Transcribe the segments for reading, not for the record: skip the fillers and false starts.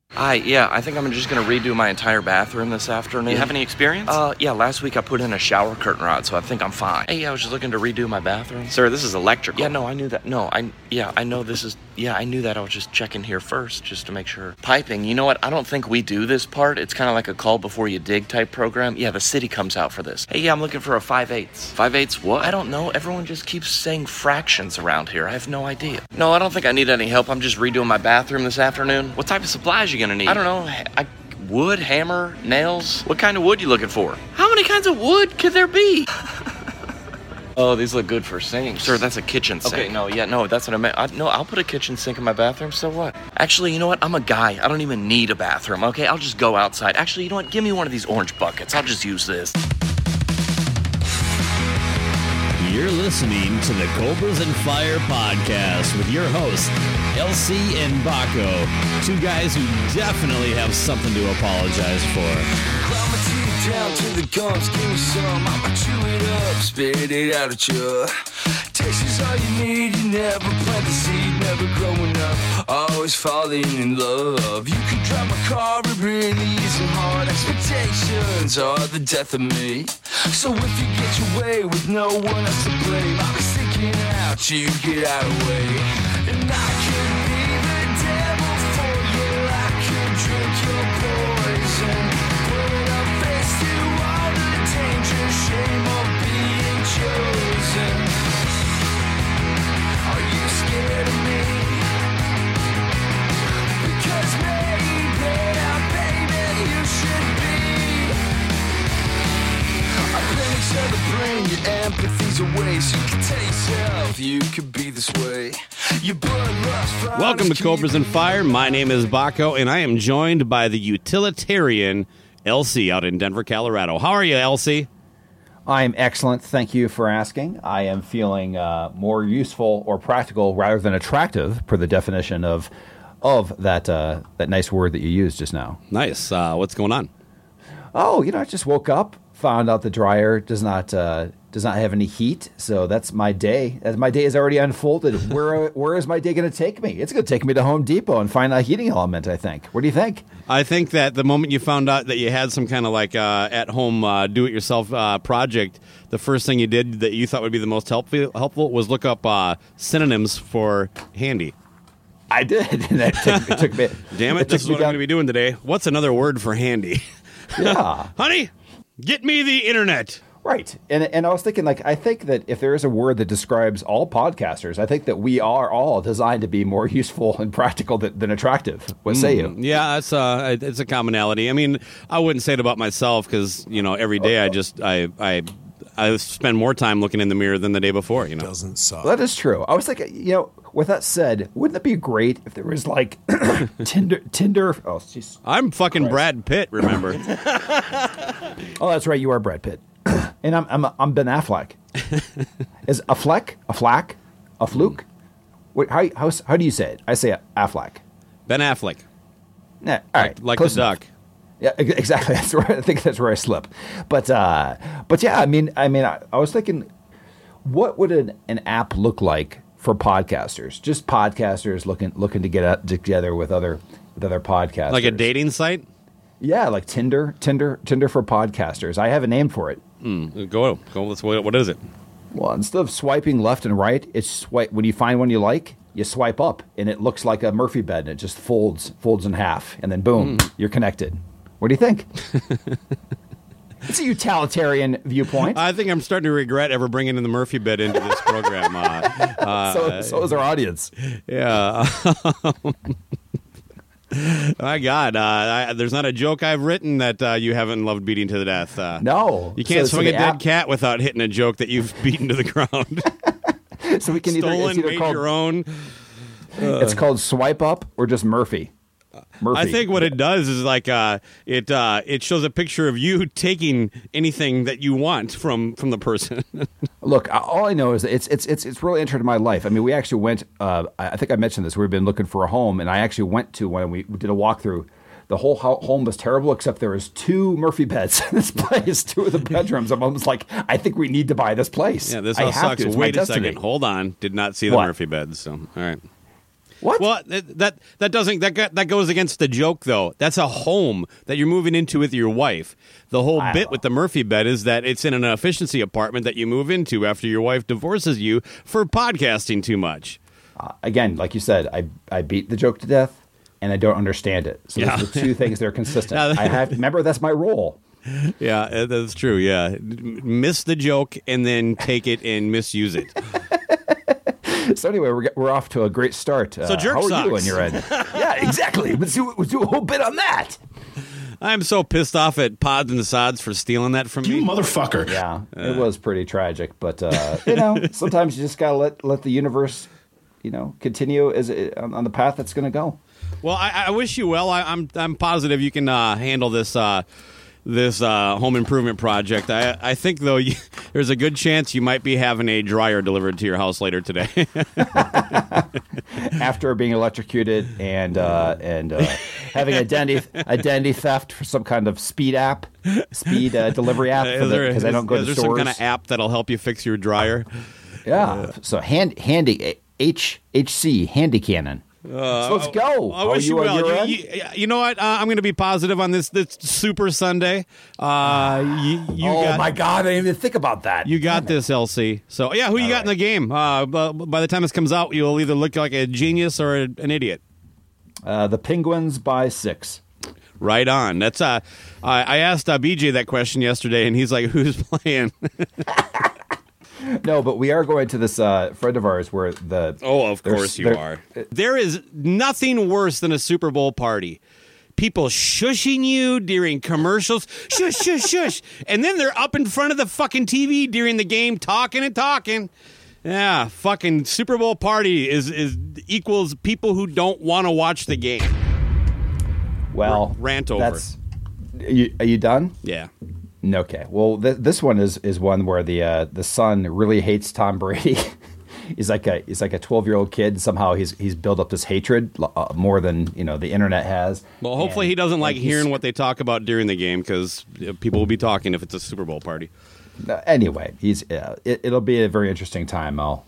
I think I'm just going to redo my entire bathroom this afternoon. You have any experience? Yeah, last week I put in a shower curtain rod, so I think I'm fine. Hey, I was just looking to redo my bathroom. Sir, this is electrical. Yeah, no, I knew that. I know this is, I knew that. I was just checking here first, just to make sure. Piping, you know what? I don't think we do this part. It's kind of like a call before you dig type program. Yeah, the city comes out for this. Hey, I'm looking for a 5/8. 5/8 what? I don't know. Everyone just keeps saying fractions around here. I have no idea. No, I don't think I need any help. I'm just redoing my bathroom this afternoon. What type of supplies you gonna need? I don't know. Wood, hammer, nails. What kind of wood you looking for? How many kinds of wood could there be? Oh, these look good for sinks. Sir, that's a kitchen sink. Okay, that's what I meant. I'll put a kitchen sink in my bathroom, so what? Actually, you know what? I'm a guy. I don't even need a bathroom, okay? I'll just go outside. Actually, you know what? Give me one of these orange buckets. I'll just use this. You're listening to the Cobras and Fire podcast with your hosts, LC and Baco, two guys who definitely have something to apologize for. Climb my teeth down to the gums, give me some, I'ma chew it up, spit it out at you. Taste is all you need, you never plant the seed, never growing up, always falling in love. You can drive my car, it really isn't hard, expectations are the death of me. So if you get your way with no one else to blame, I'll be sticking out, you get out of the way. And I could be the devil for you, I could drink your poison, put a face to all the danger, shame of being chosen. Are you scared of me? Because maybe, baby, you should be. I panics of the brain, your empathy's away, so you can tell yourself you could be this way. Your blood lust from Welcome to Cobras and Fire. My name is Baco, and I am joined by the utilitarian LC out in Denver, Colorado. How are you, LC? I am excellent. Thank you for asking. I am feeling more useful or practical rather than attractive, per the definition of that nice word that you used just now. Nice. What's going on? Oh, I just woke up, found out the dryer does not have any heat, so that's my day. As my day is already unfolded, where is my day going to take me? It's going to take me to Home Depot and find a heating element, I think. What do you think? I think that the moment you found out that you had some kind of like at-home do-it-yourself project, the first thing you did that you thought would be the most helpful was look up synonyms for handy. I did. And it took me. Damn it, this is what I'm going to be doing today. What's another word for handy? Yeah. Honey, get me the internet. Right. And I was thinking, I think that if there is a word that describes all podcasters, I think that we are all designed to be more useful and practical than attractive. What say you? Yeah, it's a commonality. I mean, I wouldn't say it about myself because, every day I spend more time looking in the mirror than the day before, Doesn't suck. Well, that is true. I was thinking, with that said, wouldn't it be great if there was Tinder? Oh, jeez. I'm fucking Christ. Brad Pitt, remember? Oh, that's right. You are Brad Pitt. And I'm Ben Affleck. Is a fleck? A flack? A fluke? Wait, how do you say it? I say Affleck. Ben Affleck. Yeah, all right. Like the duck. Yeah, exactly. That's where I think that's where I slip. But yeah, I mean, I was thinking, what would an app look like for podcasters? Just podcasters looking to get together with other podcasters, Like a dating site. Yeah, like Tinder for podcasters. I have a name for it. Go. What is it? Well, instead of swiping left and right, it's when you find one you like, you swipe up, and it looks like a Murphy bed, and it just folds in half, and then boom, you're connected. What do you think? It's a utilitarian viewpoint. I think I'm starting to regret ever bringing in the Murphy bed into this program. So is our audience. Yeah. My God, there's not a joke I've written that you haven't loved beating to the death. No. You can't swing a dead cat without hitting a joke that you've beaten to the ground. So we can Stolen, either made called, your own. It's called Swipe Up or just Murphy. I think what it does is it shows a picture of you taking anything that you want from the person. Look, all I know is that it's really entered my life. I mean, we actually went. I think I mentioned this. We've been looking for a home, and I actually went to when we did a walkthrough. The whole home was terrible, except there was 2 Murphy beds in this place, 2 of the bedrooms. I'm almost like, I think we need to buy this place. Yeah, this house sucks. Wait a second. Hold on. Did not see the Murphy beds. So, all right. What? Well, that goes against the joke, though. That's a home that you're moving into with your wife. The whole bit with the Murphy bed is that it's in an efficiency apartment that you move into after your wife divorces you for podcasting too much. Again, like you said, I beat the joke to death, and I don't understand it. So those are the two things that are consistent. I have remember that's my role. Yeah, that's true. Yeah, miss the joke and then take it and misuse it. So anyway, we're off to a great start. So jerk how are sucks. you on your end? Yeah, exactly. Let's do a whole bit on that. I'm so pissed off at Pods and Sods for stealing that from me. You motherfucker. Yeah, it was pretty tragic, but sometimes you just gotta let the universe, continue on the path that's going to go. Well, I wish you well. I'm positive you can handle this home improvement project. I think though there's a good chance you might be having a dryer delivered to your house later today. After being electrocuted and having identity theft for some kind of speed delivery app because I don't go to stores. Is there some kind of app that'll help you fix your dryer? Yeah. So handy HC Handy Cannon. So let's go. I wish you well. You know what? I'm going to be positive on this Super Sunday. My God, I didn't even think about that. You got this, LC. So, yeah, who you got in the game? By the time this comes out, you'll either look like a genius or an idiot. The Penguins by 6. Right on. That's I asked BJ that question yesterday, and he's like, who's playing? No, but we are going to this friend of ours where the... Oh, of course you are. There is nothing worse than a Super Bowl party. People shushing you during commercials. Shush, shush, shush. And then they're up in front of the fucking TV during the game talking and talking. Yeah, fucking Super Bowl party is equals people who don't want to watch the game. Well, rant over. Are you done? Yeah. Okay. Well, this one is one where the son really hates Tom Brady. he's like a 12-year-old kid. Somehow he's built up this hatred more than the internet has. Well, hopefully he doesn't like hearing what they talk about during the game because people will be talking if it's a Super Bowl party. Anyway, it'll be a very interesting time, Al.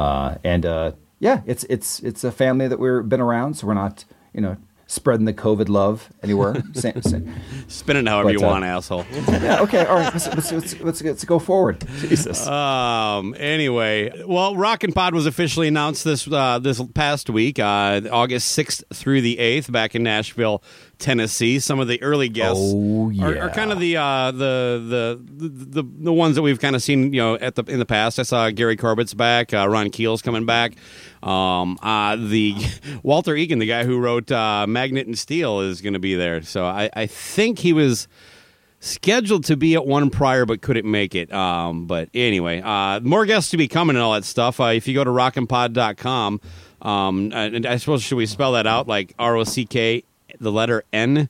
It's a family that we've been around, so we're not spreading the COVID love anywhere. Spin it however you want, asshole. Yeah, okay, all right. Let's go forward. Jesus. Anyway, well, Rockin' Pod was officially announced this past week, August 6th through the 8th, back in Nashville, Tennessee. Some of the early guests are kind of the ones that we've kind of seen, in the past. I saw Gary Corbett's back, Ron Keel's coming back. The Walter Egan, the guy who wrote Magnet and Steel, is going to be there. So I think he was scheduled to be at one prior but couldn't make it. But anyway, more guests to be coming and all that stuff. If you go to rockinpod.com, and I suppose, should we spell that out like ROCK, the letter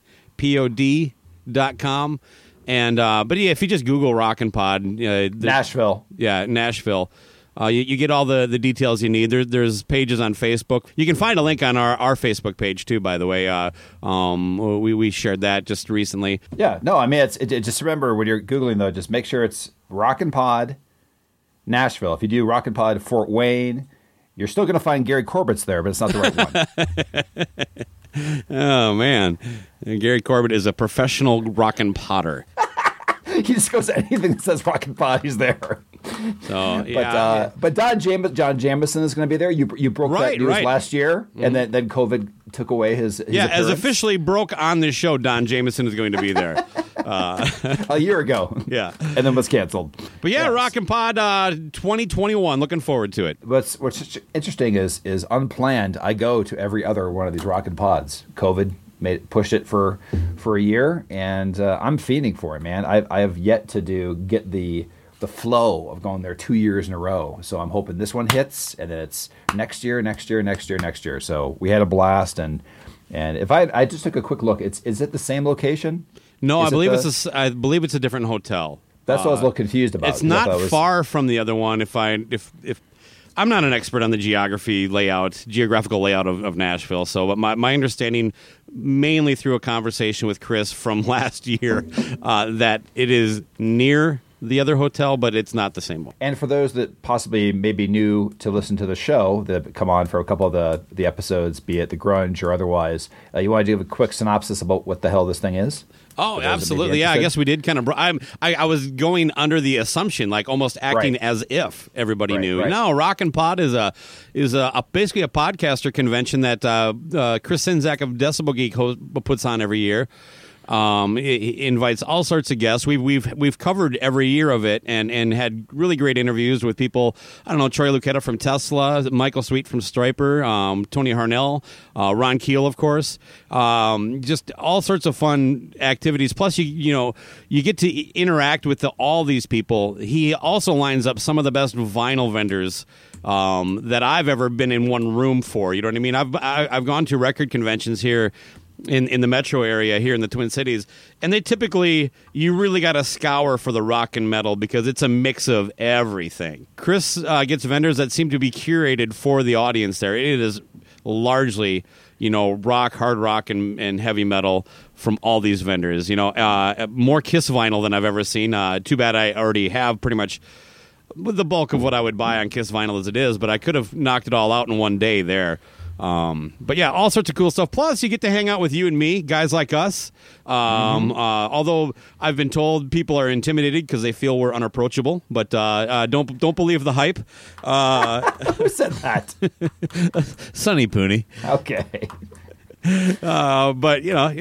NPOD.com? And but yeah, if you just Google Rockin' Pod, Nashville. Yeah, Nashville. You get all the details you need. There's pages on Facebook. You can find a link on our Facebook page too, by the way. We shared that just recently. Yeah, no, I mean, just remember when you're Googling, though, just make sure it's Rockin' Pod Nashville. If you do Rockin' Pod Fort Wayne, you're still going to find Gary Corbett's there, but it's not the right one. Oh, man. Gary Corbett is a professional rockin' potter. He just goes to anything that says Rockin' Pod, he's there. So, yeah. But John Jamieson is going to be there. You broke that news last year, and then COVID took away his appearance. As officially broke on this show, Don Jamieson is going to be there. A year ago. Yeah. And then was canceled. But yeah, yes. Rockin' Pod 2021. Looking forward to it. What's interesting is unplanned, I go to every other one of these Rockin' Pods. COVID pushed it for a year, and I'm fiending for it, man. I have yet to get the flow of going there 2 years in a row. So I'm hoping this one hits, and then it's next year. So we had a blast, and if I just took a quick look, is it the same location? No, I believe it's a different hotel. That's what I was a little confused about. It's not far from the other one. If I'm not an expert on the geographical layout of Nashville, but my understanding, mainly through a conversation with Chris from last year, that it is near the other hotel, but it's not the same one. And for those that possibly may be new to listen to the show, that come on for a couple of the episodes, be it the grunge or otherwise, you want to give a quick synopsis about what the hell this thing is? Oh, absolutely. Yeah, I guess we did kind of. I was going under the assumption, like almost acting as if everybody knew. Right. No, Rockin' Pod is basically a podcaster convention that Chris Sinzak of Decibel Geek puts on every year. It invites all sorts of guests. We've covered every year of it and had really great interviews with people. I don't know, Troy Lucetta from Tesla, Michael Sweet from Stryper, Tony Harnell, Ron Keel, of course. Just all sorts of fun activities. Plus, you get to interact with all these people. He also lines up some of the best vinyl vendors that I've ever been in one room for. You know what I mean? I've gone to record conventions here in the metro area here in the Twin Cities, and they typically, you really got to scour for the rock and metal because it's a mix of everything. Chris gets vendors that seem to be curated for the audience there. It is largely, rock, hard rock, and heavy metal from all these vendors. More Kiss vinyl than I've ever seen. Too bad I already have pretty much the bulk of what I would buy on Kiss vinyl as it is, but I could have knocked it all out in one day there. But yeah, all sorts of cool stuff. Plus, you get to hang out with you and me, guys like us. Although I've been told people are intimidated because they feel we're unapproachable, but don't believe the hype. Who said that? Sonny Pooney. Okay. But we got.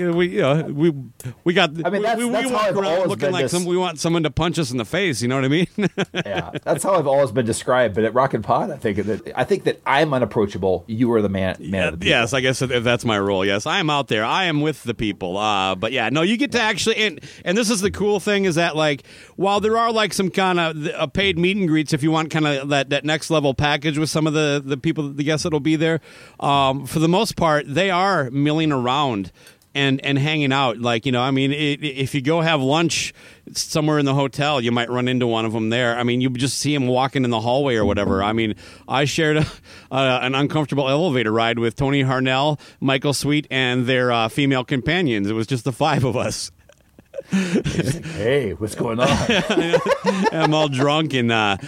I mean, that's we how walk I've around always looking been like we want someone to punch us in the face. You know what I mean? Yeah, that's how I've always been described. But at Rockin' Pod, I think that I'm unapproachable. You are the man of the people. Yes, I guess if that's my role. Yes, I am out there. I am with the people. But yeah, no, you get to actually, and this is the cool thing is that while there are some kind of paid meet and greets, if you want kind of that next level package with some of the people, the guests that'll be there, for the most part, they are milling around and hanging out. If you go have lunch somewhere in the hotel, you might run into one of them there. I mean, you just see them walking in the hallway or whatever. I mean, I shared an uncomfortable elevator ride with Tony Harnell, Michael Sweet, and their female companions. It was just the five of us. Hey, what's going on? I'm all drunk, and I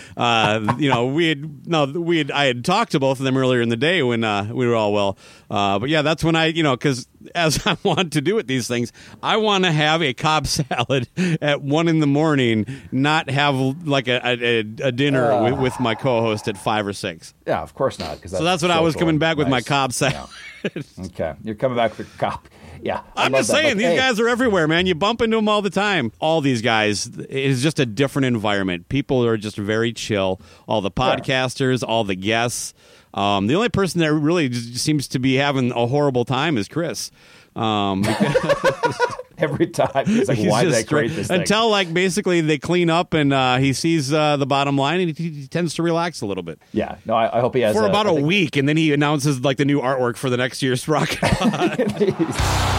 had talked to both of them earlier in the day when we were all well. But yeah, that's when because as I want to do at these things, I want to have a Cobb salad at 1 a.m, not have a dinner with my co-host at 5 or 6. Yeah, of course not. So that's what I was coming back with my Cobb salad. Yeah. Okay, you're coming back with Cobb. Yeah, I'm just saying, these guys are everywhere, man. You bump into them all the time. All these guys, it is just a different environment. People are just very chill. All the podcasters, all the guests. The only person that really seems to be having a horrible time is Chris. Every time he's like, "Why did I create this thing?" Until basically they clean up and he sees the bottom line and he tends to relax a little bit. Yeah, no, I hope he has for about a week, and then he announces the new artwork for the next year's Rocket Pod.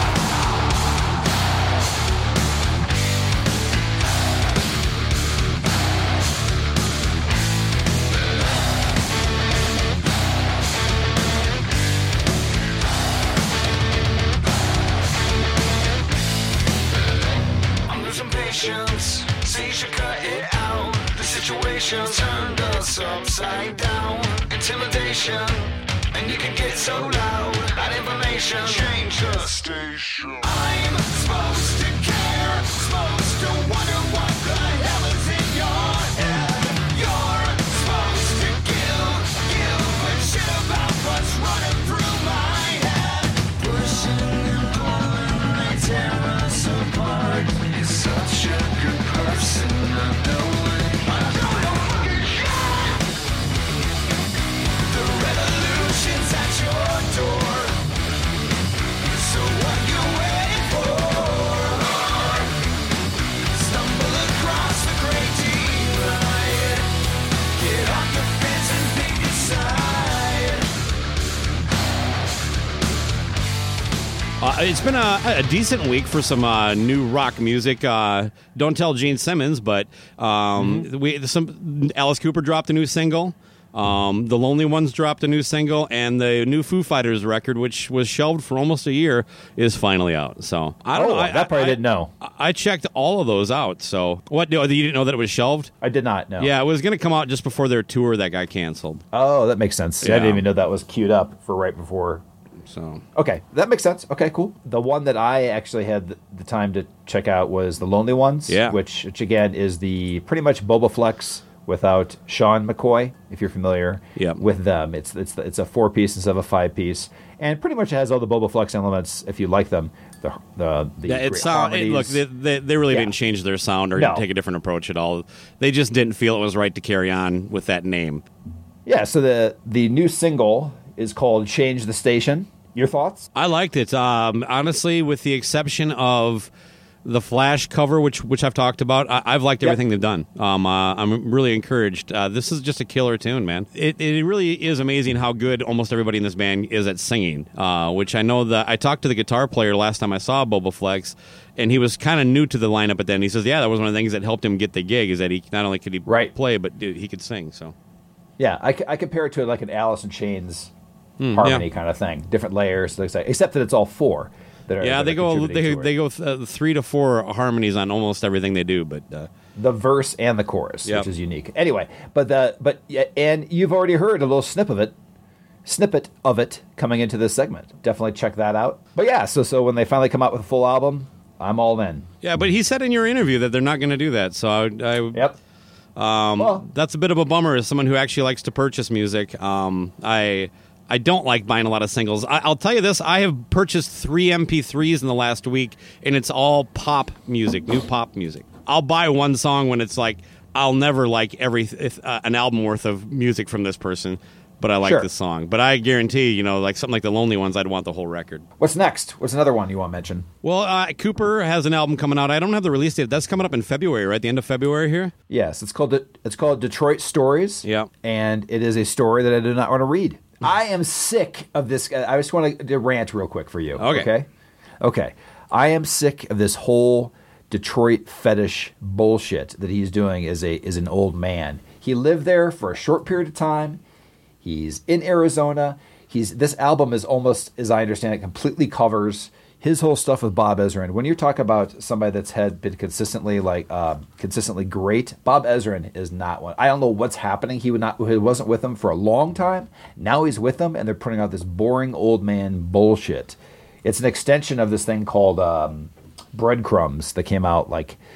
See, you should cut it out. The situation turned us upside down. Intimidation, and you can get so loud. That information change the station. I'm supposed to care, supposed to wonder what the hell is in your head. You're supposed to give a shit about what's running through my head. Pushing and pulling, they tear us apart. You're such a good person, I know it. I'm gonna fucking shit. The revolution's at your door. So what you waiting for? Stumble across the great divide. Get off the fence and pick a side. It's been a decent week for some new rock music. Don't tell Gene Simmons, but Alice Cooper dropped a new single. The Lonely Ones dropped a new single, and the new Foo Fighters record, which was shelved for almost a year, is finally out. So I don't know. That part I didn't know. I checked all of those out. So what? You didn't know that it was shelved? I did not know. Yeah, it was going to come out just before their tour that got canceled. Oh, that makes sense. Yeah. I didn't even know that was queued up for right before. So Okay, that makes sense. Okay, cool. The one that I actually had the time to check out was The Lonely Ones, Yeah. which again is the pretty much Boba Flex without Sean McCoy, if you're familiar Yep. with them. It's a 4-piece instead of a 5-piece, and pretty much has all the Boba Flex elements if you like them. The yeah, great look, harmonies. they really Yeah. didn't change their sound or No. take a different approach at all. They just didn't feel it was right to carry on with that name. Yeah, so the new single is called "Change the Station." Your thoughts? I liked it. Honestly, with the exception of the Flash cover, which I've talked about, I've liked everything they've done. I'm really encouraged. This is just a killer tune, man. It really is amazing how good almost everybody in this band is at singing, which I know that I talked to the guitar player last time I saw Boba Flex, and he was kind of new to the lineup, but then he says, yeah, that was one of the things that helped him get the gig, is that he not only could he play, but he could sing. So Yeah, I compare it to like an Alice in Chains harmony kind of thing. Different layers, except that it's all 4. Yeah, they go 3 to 4 harmonies on almost everything they do, but the verse and the chorus, Yep. which is unique. Anyway, and you've already heard a little snippet of it coming into this segment. Definitely check that out. But yeah, so when they finally come out with a full album, I'm all in. yeah. But he said in your interview that they're not going to do that. So Yep. that's a bit of a bummer as someone who actually likes to purchase music. I don't like buying a lot of singles. I'll tell you this: I have purchased 3 MP3s in the last week, and it's all pop music, new pop music. I'll buy one song when it's like I'll never like an album worth of music from this person, but I like Sure. this song. But I guarantee, like something like the Lonely Ones, I'd want the whole record. What's next? What's another one you want to mention? Well, Cooper has an album coming out. I don't have the release date. That's coming up in February, right? The end of February here. Yes, it's called Detroit Stories. Yeah. And it is a story that I do not want to read. I am sick of this. I just want to rant real quick for you. Okay. Okay. I am sick of this whole Detroit fetish bullshit that he's doing as an old man. He lived there for a short period of time. He's in Arizona. This album is almost, as I understand it, completely covers his whole stuff with Bob Ezrin. When you talk about somebody that's been consistently great, Bob Ezrin is not one. I don't know what's happening. He wasn't with them for a long time. Now he's with them, and they're putting out this boring old man bullshit. It's an extension of this thing called Breadcrumbs that came out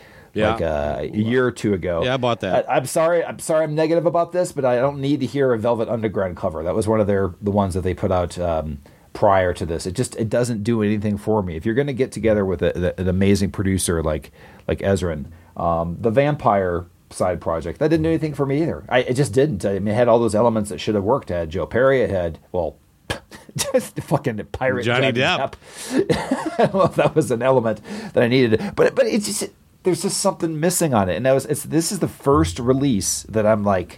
a year or two ago. Yeah, I bought that. I'm sorry I'm negative about this, but I don't need to hear a Velvet Underground cover. That was one of the ones that they put out prior to this. It doesn't do anything for me. If you're going to get together with an amazing producer like Ezrin, the Vampire side project, that didn't do anything for me either. It just didn't. I mean, it had all those elements that should have worked. It had Joe Perry. It had, just the fucking pirate Johnny Depp. I don't know if that was an element that I needed, but it's just, there's just something missing on it. And this is the first release that I'm like,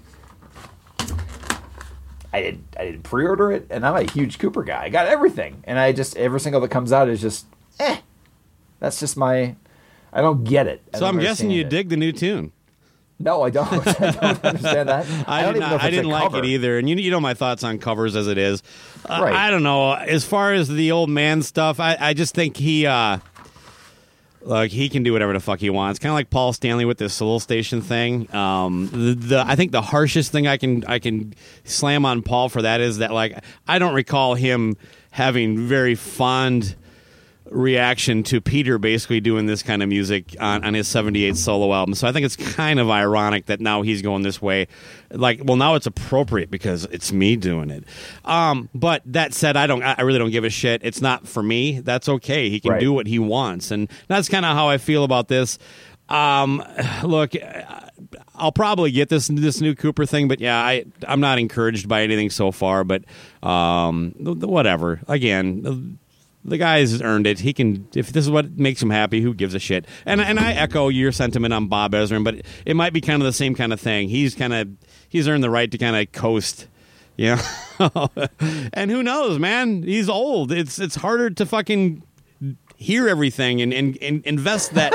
I didn't pre-order it, and I'm a huge Cooper guy. I got everything, and every single that comes out is just, That's just I don't get it. So I'm guessing you dig the new tune. No, I don't. I don't understand that. I didn't like it either. And you know my thoughts on covers as it is. Right. I don't know. As far as the old man stuff, I just think he can do whatever the fuck he wants. Kind of like Paul Stanley with this Soul Station thing. I think the harshest thing I can slam on Paul for that is that I don't recall him having very fond reaction to Peter basically doing this kind of music on his 78 solo album. So I think it's kind of ironic that now he's going this way. Now it's appropriate because it's me doing it. But that said, I really don't give a shit. It's not for me. That's okay. He can do what he wants. And that's kind of how I feel about this. Look, I'll probably get this new Cooper thing, but yeah, I'm not encouraged by anything so far, but whatever. Again, the guy's earned it. He can, if this is what makes him happy, who gives a shit? And I echo your sentiment on Bob Ezrin, but it might be kind of the same kind of thing. He's earned the right to kind of coast, and who knows, man? He's old. It's harder to fucking hear everything and invest that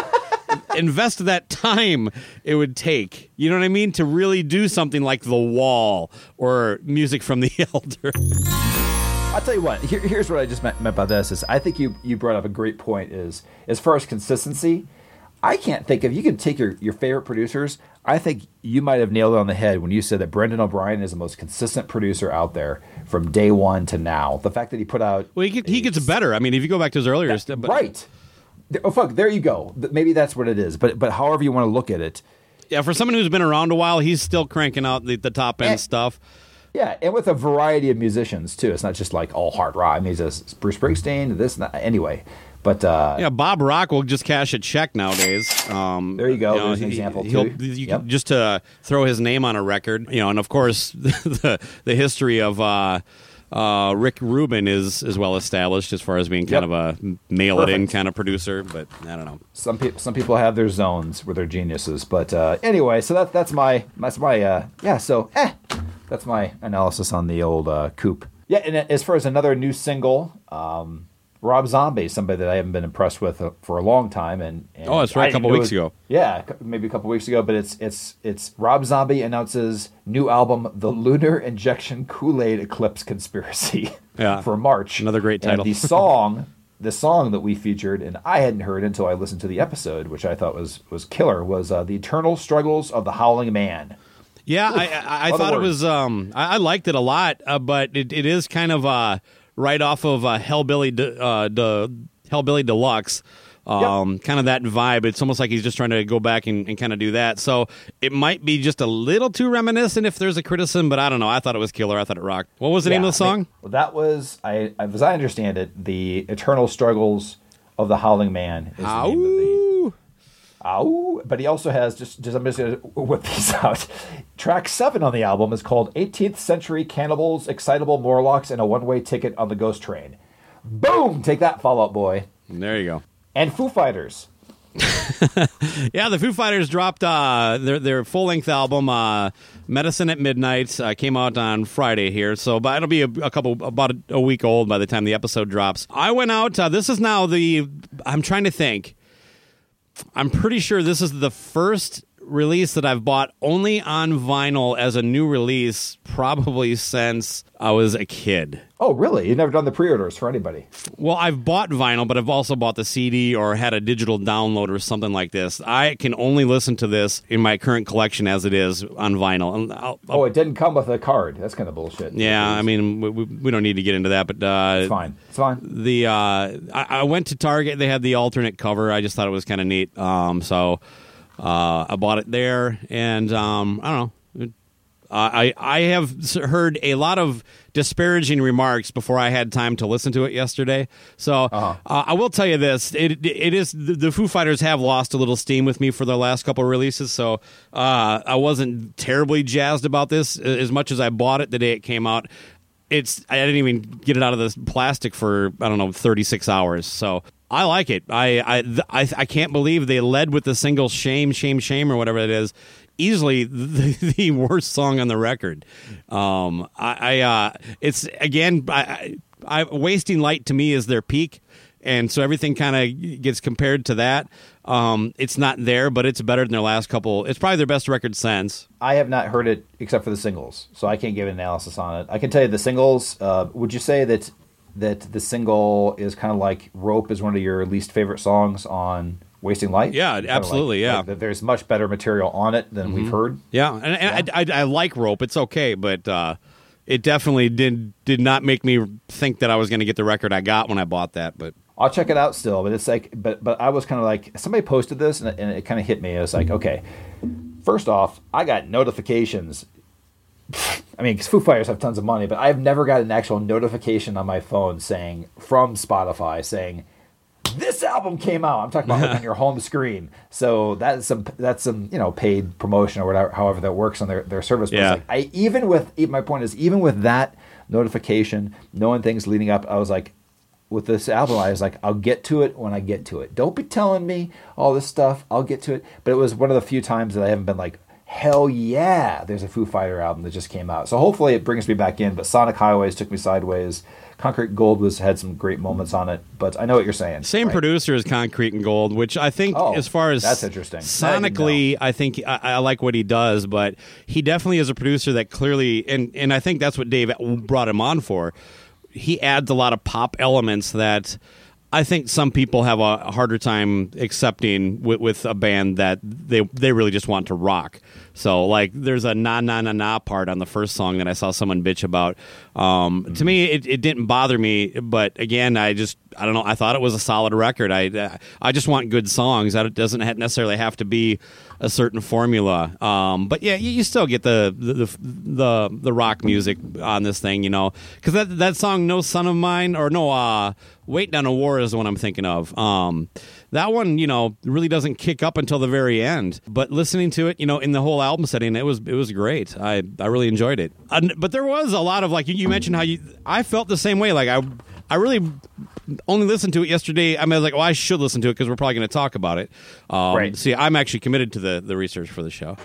invest that time it would take. You know what I mean? To really do something like The Wall or Music from the Elder. I'll tell you what. Here's what I just meant by this is I think you brought up a great point. Is as far as consistency, I can't think of. You can take your favorite producers. I think you might have nailed it on the head when you said that Brendan O'Brien is the most consistent producer out there from day one to now. The fact that he put out, well, he gets better. I mean, if you go back to his earlier stuff, right? Oh fuck, there you go. Maybe that's what it is. But however you want to look at it, yeah. For someone who's been around a while, he's still cranking out the top end stuff. Yeah, and with a variety of musicians too. It's not just like all hard rock. I mean, he's Bruce Springsteen, this and that. Anyway. But yeah, Bob Rock will just cash a check nowadays. There you go. There's an example too. Just to throw his name on a record, and of course the history of Rick Rubin is well established as far as being kind of a mail it in kind of producer. But I don't know. Some people have their zones where they're geniuses. But anyway, so that's my So that's my analysis on the old Coop. Yeah, and as far as another new single. Rob Zombie, somebody that I haven't been impressed with for a long time, and it's right a couple weeks ago. Yeah, maybe a couple weeks ago. But it's Rob Zombie announces new album, The Lunar Injection Kool-Aid Eclipse Conspiracy, for March. Another great title. And the song that we featured, and I hadn't heard until I listened to the episode, which I thought was killer, was The Eternal Struggles of the Howling Man. Yeah, I thought it was. I liked it a lot, but it is kind of right off of Hellbilly Deluxe, kind of that vibe. It's almost like he's just trying to go back and kind of do that. So it might be just a little too reminiscent if there's a criticism, but I don't know. I thought it was killer. I thought it rocked. What was the name of the song? Well, that was, as I understand it, The Eternal Struggles of the Howling Man is the name of the... Ow! But he also has, I'm just going to whip these out. Track 7 on the album is called 18th Century Cannibals, Excitable Morlocks, and a One-Way Ticket on the Ghost Train. Boom! Take that, Fall Out Boy. There you go. And Foo Fighters. Yeah, the Foo Fighters dropped their full-length album, Medicine at Midnight, came out on Friday here, so but it'll be about a week old by the time the episode drops. I went out, this is now I'm trying to think. I'm pretty sure this is the first release that I've bought only on vinyl as a new release probably since I was a kid. Oh, really? You've never done the pre-orders for anybody? Well, I've bought vinyl, but I've also bought the CD or had a digital download or something like this. I can only listen to this in my current collection as it is on vinyl. It didn't come with a card. That's kind of bullshit. Yeah, I mean, we don't need to get into that, but it's fine. It's fine. I went to Target. They had the alternate cover. I just thought it was kind of neat. So I bought it there, and I don't know. I have heard a lot of disparaging remarks before I had time to listen to it yesterday. So I will tell you this: it is the Foo Fighters have lost a little steam with me for their last couple of releases. So I wasn't terribly jazzed about this as much as I bought it the day it came out. I didn't even get it out of the plastic for 36 hours. So I like it. I can't believe they led with the single "Shame, Shame, Shame" or whatever it is. Easily the worst song on the record. It's again, Wasting Light to me is their peak, and so everything kind of gets compared to that. It's not there, but it's better than their last couple. It's probably their best record since. I have not heard it except for the singles, so I can't give an analysis on it. I can tell you the singles. Would you say that the single is kind of like "Rope" is one of your least favorite songs on Wasting Light? Yeah, absolutely, like there's much better material on it than we've heard. Yeah, and I like Rope. It's okay, but it definitely did not make me think that I was going to get the record I got when I bought that. But I'll check it out still. But it's like, but I was kind of like, somebody posted this, and it kind of hit me. I was like, okay, first off, I got notifications. I mean, because Foo Fighters have tons of money, but I've never got an actual notification on my phone from Spotify saying, this album came out. I'm talking about like on your home screen. So that's some paid promotion or whatever, however that works on their service. But yeah. Like, my point is, even with that notification, knowing things leading up, I was like, with this album, I was like, I'll get to it when I get to it. Don't be telling me all this stuff. I'll get to it. But it was one of the few times that I haven't been like, hell yeah, there's a Foo Fighter album that just came out. So hopefully it brings me back in. But Sonic Highways took me sideways. Concrete Gold had some great moments on it, but I know what you're saying. Same right? producer as Concrete and Gold, which I think, as far as that's interesting. sonically, I think I like what he does, but he definitely is a producer that clearly, and I think that's what Dave brought him on for. He adds a lot of pop elements that I think some people have a harder time accepting with a band that they really just want to rock. So, like, there's a na part on the first song that I saw someone bitch about. To me, it didn't bother me, but again, I don't know. I thought it was a solid record. I just want good songs. It doesn't necessarily have to be a certain formula. But yeah, you still get the rock music on this thing, you know, because that song "No Son of Mine" or no "Wait Down a War" is the one I'm thinking of. That one, you know, really doesn't kick up until the very end. But listening to it, you know, in the whole album setting, it was great. I really enjoyed it. But there was a lot of, like, you mentioned how I felt the same way. Like, I really only listened to it yesterday. I mean, I was like, well, I should listen to it because we're probably going to talk about it. Right. See, I'm actually committed to the research for the show.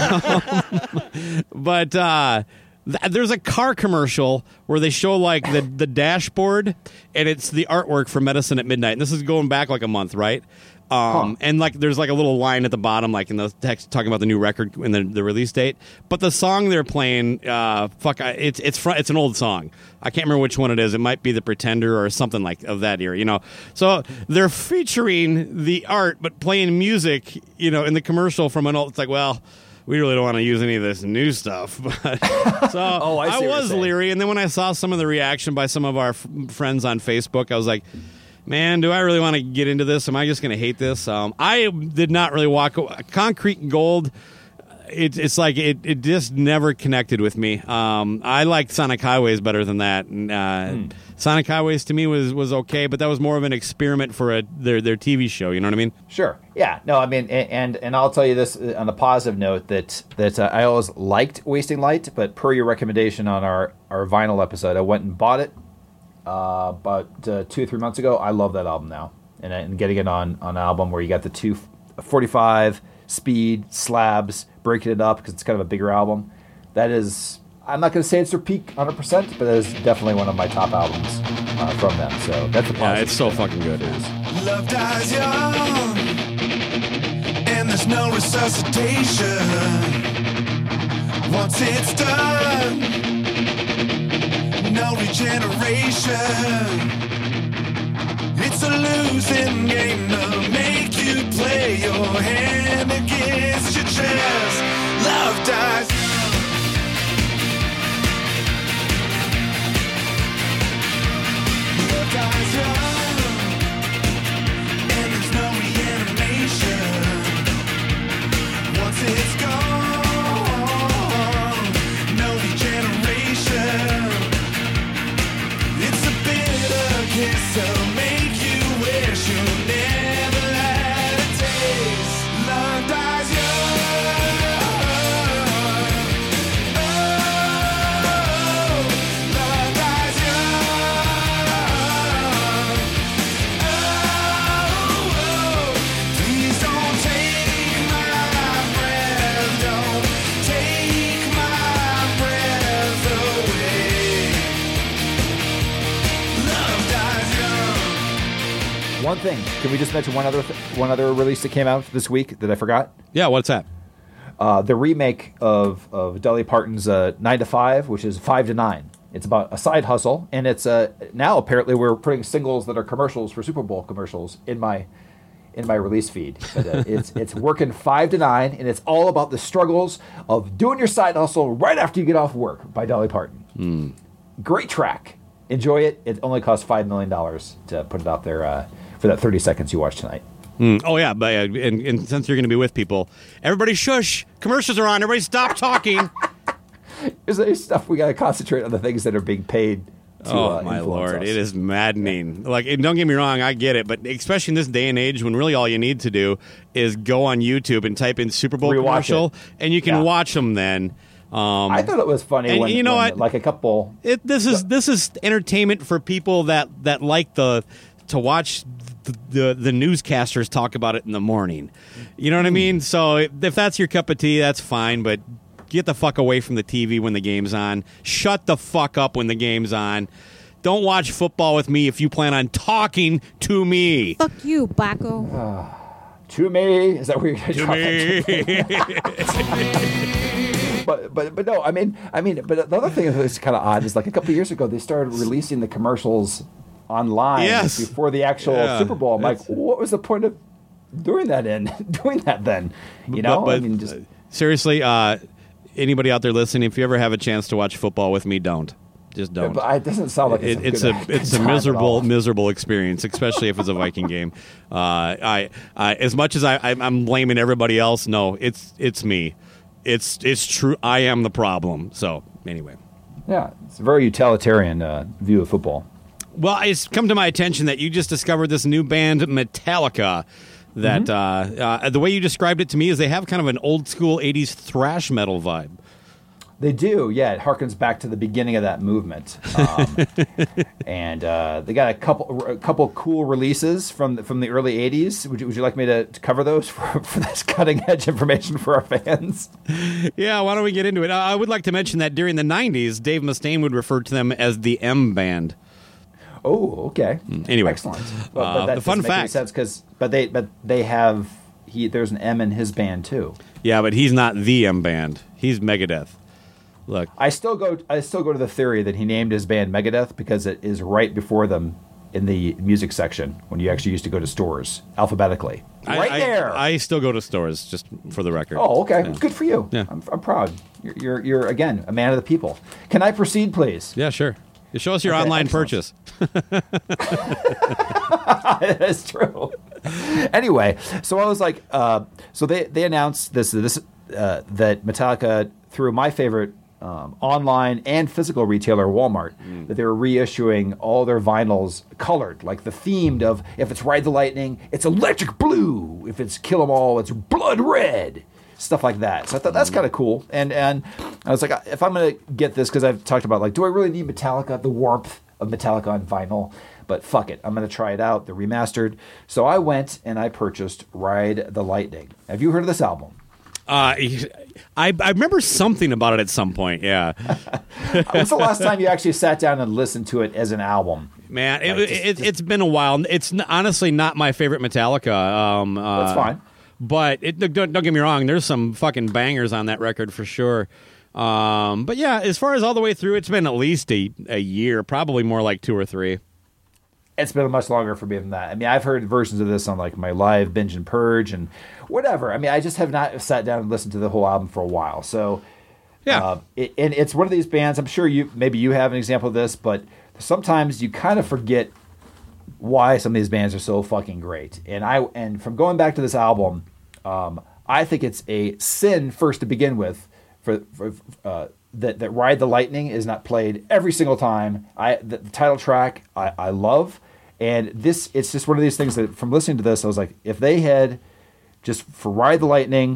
But there's a car commercial where they show, like, the dashboard, and it's the artwork for Medicine at Midnight. And this is going back like a month, right? And, like, there's, like, a little line at the bottom, like, in the text talking about the new record and the release date. But the song they're playing, it's an old song. I can't remember which one it is. It might be The Pretender or something like of that era, you know. So they're featuring the art but playing music, you know, in the commercial from an old. It's like, well, we really don't want to use any of this new stuff. But, so I was leery. And then when I saw some of the reaction by some of our friends on Facebook, I was like, man, do I really want to get into this? Am I just going to hate this? I did not really Concrete and Gold. It's like it just never connected with me. I liked Sonic Highways better than that. And, Sonic Highways to me was okay, but that was more of an experiment for their TV show. You know what I mean? Sure. Yeah. No, I mean, and I'll tell you this on a positive note that I always liked Wasting Light, but per your recommendation on our vinyl episode, I went and bought it about 2 or 3 months ago. I love that album now, and getting it on an album where you got the 245 speed slabs, breaking it up because it's kind of a bigger album. That is, I'm not going to say it's their peak 100%, but that is definitely one of my top albums from them. So that's a positive. Yeah, it's so fucking good. Love dies young, and there's no resuscitation. Once it's done, no regeneration. It's a losing game to make you play your hand against your chest. Love dies. Love dies young, and there's no reanimation. Once it's gone, no regeneration. It's a bitter kiss that'll make you wish you never had a taste. Love dies young. Oh, love dies young. Oh, please don't take my breath. Don't take my breath away. Love dies young. One thing. Can we just mention one other release that came out this week that I forgot? Yeah, what's that? The remake of Dolly Parton's 9 to 5, which is 5 to 9. It's about a side hustle, and it's now apparently we're putting singles that are commercials for Super Bowl commercials in my release feed. But, it's working 5 to 9, and it's all about the struggles of doing your side hustle right after you get off work by Dolly Parton. Great track. Enjoy it. It only costs $5 million to put it out there for that 30 seconds you watch tonight. Oh, yeah, but and since you're going to be with people, everybody shush. Commercials are on. Everybody stop talking. There's stuff we got to concentrate on the things that are being paid to my influence Lord, us. it is maddening. Like, and don't get me wrong, I get it, but especially in this day and age when really all you need to do is go on YouTube and type in Super Bowl Rewatch commercial, it. and you can Yeah. watch them then. I thought it was funny and when, you know when, what? like a couple. This is entertainment for people that like to watch the newscasters talk about it in the morning. You know what I mean? So if that's your cup of tea, that's fine, but get the fuck away from the TV when the game's on. Shut the fuck up when the game's on. Don't watch football with me if you plan on talking to me. Fuck you, Bucko. To me, is that where you're To me. But no, I mean, but the other thing that's kind of odd is like a couple of years ago they started releasing the commercials online Yes. before the actual Yeah. Super Bowl. I'm like, what was the point of doing that then? You know, But, I mean, just seriously, anybody out there listening, if you ever have a chance to watch football with me, don't. Just don't. but it doesn't sound like It's a good time at all. miserable experience, especially if it's a Viking game. I as much as I'm blaming everybody else, no, it's me. It's true. I am the problem. So anyway, Yeah, it's a very utilitarian view of football. well, it's come to my attention that you just discovered this new band, Metallica. That the way you described it to me is they have kind of an old school '80s thrash metal vibe. They do, yeah. It harkens back to the beginning of that movement, and they got a couple cool releases from the early '80s. Would you like me to cover those for this cutting edge information for our fans? Yeah, why don't we get into it? I would like to mention that during the '90s, Dave Mustaine would refer to them as the M Band. Oh, okay. Anyway, excellent. But that the fun doesn't make any fact- sense because they have there's an M in his band too. Yeah, but he's not the M Band. He's Megadeth. Look, I still go to the theory that he named his band Megadeth because it is right before them in the music section when you actually used to go to stores alphabetically. There. I still go to stores, just for the record. Oh, okay. Yeah. Good for you. Yeah. I'm proud. You're again a man of the people. Can I proceed, please? Yeah, sure. You show us your Okay, online excellent. purchase. That's true. Anyway, so I was like, so they announced this that Metallica, through my favorite online and physical retailer, Walmart, that they were reissuing all their vinyls colored, like the themed of if it's Ride the Lightning, it's electric blue. If it's Kill 'Em All, it's blood red. Stuff like that. So I thought that's kind of cool. And I was like, if I'm going to get this, because I've talked about like, do I really need Metallica, the warmth of Metallica on vinyl? But fuck it, I'm going to try it out. They're remastered. So I went and I purchased Ride the Lightning. Have you heard of this album? I remember something about it at some point. Yeah, When's the last time you actually sat down and listened to it as an album? man, it's been a while. It's honestly not my favorite Metallica. That's fine. But don't get me wrong. There's some fucking bangers on that record for sure. But yeah, as far as all the way through, it's been at least a year, probably more like 2 or 3. It's been much longer for me than that. I mean, I've heard versions of this on like my live binge and purge and whatever. I mean, I just have not sat down and listened to the whole album for a while. So Yeah. and it's one of these bands. I'm sure maybe you have an example of this, but sometimes you kind of forget why some of these bands are so fucking great. And from going back to this album, I think it's a sin first to begin with for that Ride the Lightning is not played every single time. The title track I love, and it's just one of these things that from listening to this I was like, if they had just for Ride the Lightning,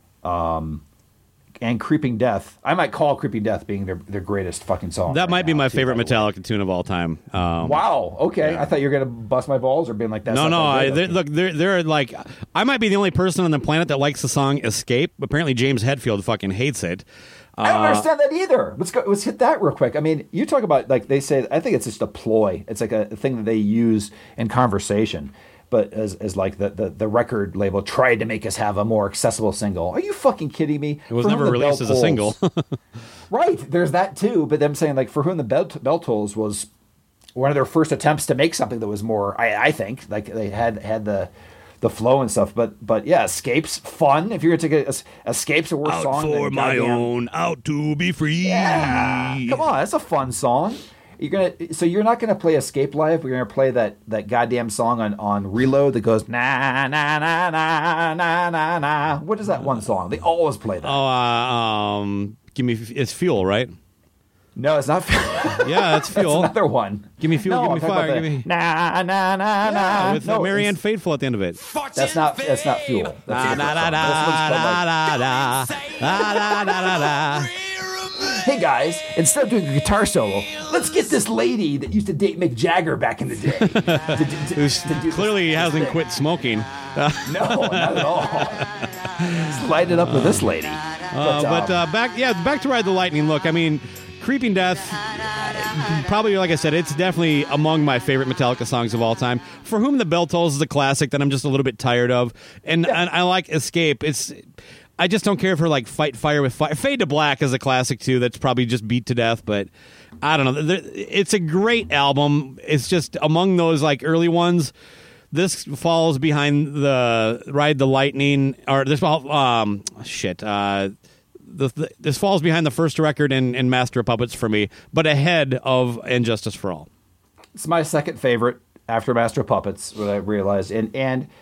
and Creeping Death, I might call Creeping Death being their greatest fucking song. That right might be now, my too, favorite by the way. Metallica tune of all time. Wow. Okay, Yeah. I thought you were gonna bust my balls or being like that. Look, they're like, I might be the only person on the planet that likes the song "Escape." Apparently, James Hetfield fucking hates it. I don't understand that either. Let's hit that real quick. I mean, you talk about like they say. I think it's just a ploy. It's like a thing that they use in conversation. But as like the record label tried to make us have a more accessible single. Are you fucking kidding me? It was For Whom never the released Bell as a single. Tolls- Right. There's that too. But them saying like For Whom the Bell Tolls was one of their first attempts to make something that was more. I think like they had the flow and stuff. But yeah, Escape's fun. If you're gonna take Escape's a worse Out song for than my goddamn- own, out to be free. Yeah, come on, that's a fun song. You're not gonna play Escape live. We're gonna play that goddamn song on Reload that goes na na na na na na na. What is that one song? They always play that. Give me, it's Fuel, right? No, it's not. Yeah, that's That's Fuel. another one. Give me Fuel, No, give me I'm talking fire, about give me. na na na na. With No, Marianne it's- Faithful at the end of it. That's not Fuel. That's a different song. This one's called, like, Hey guys, instead of doing a guitar solo, let's get this lady that used to date Mick Jagger back in the day. Who clearly hasn't quit smoking. No, not at all. Let's light it up with this lady. Back to Ride the Lightning. Look, I mean, Creeping Death, probably, like I said, it's definitely among my favorite Metallica songs of all time. For Whom the Bell Tolls is a classic that I'm just a little bit tired of. And I like Escape. I just don't care for like Fight Fire with Fire. Fade to Black is a classic too. That's probably just beat to death, but I don't know. It's a great album. It's just among those like early ones. This falls behind the Ride the Lightning, or this this falls behind the first record and Master of Puppets for me, but ahead of And Justice for All. It's my second favorite after Master of Puppets, what I realized. And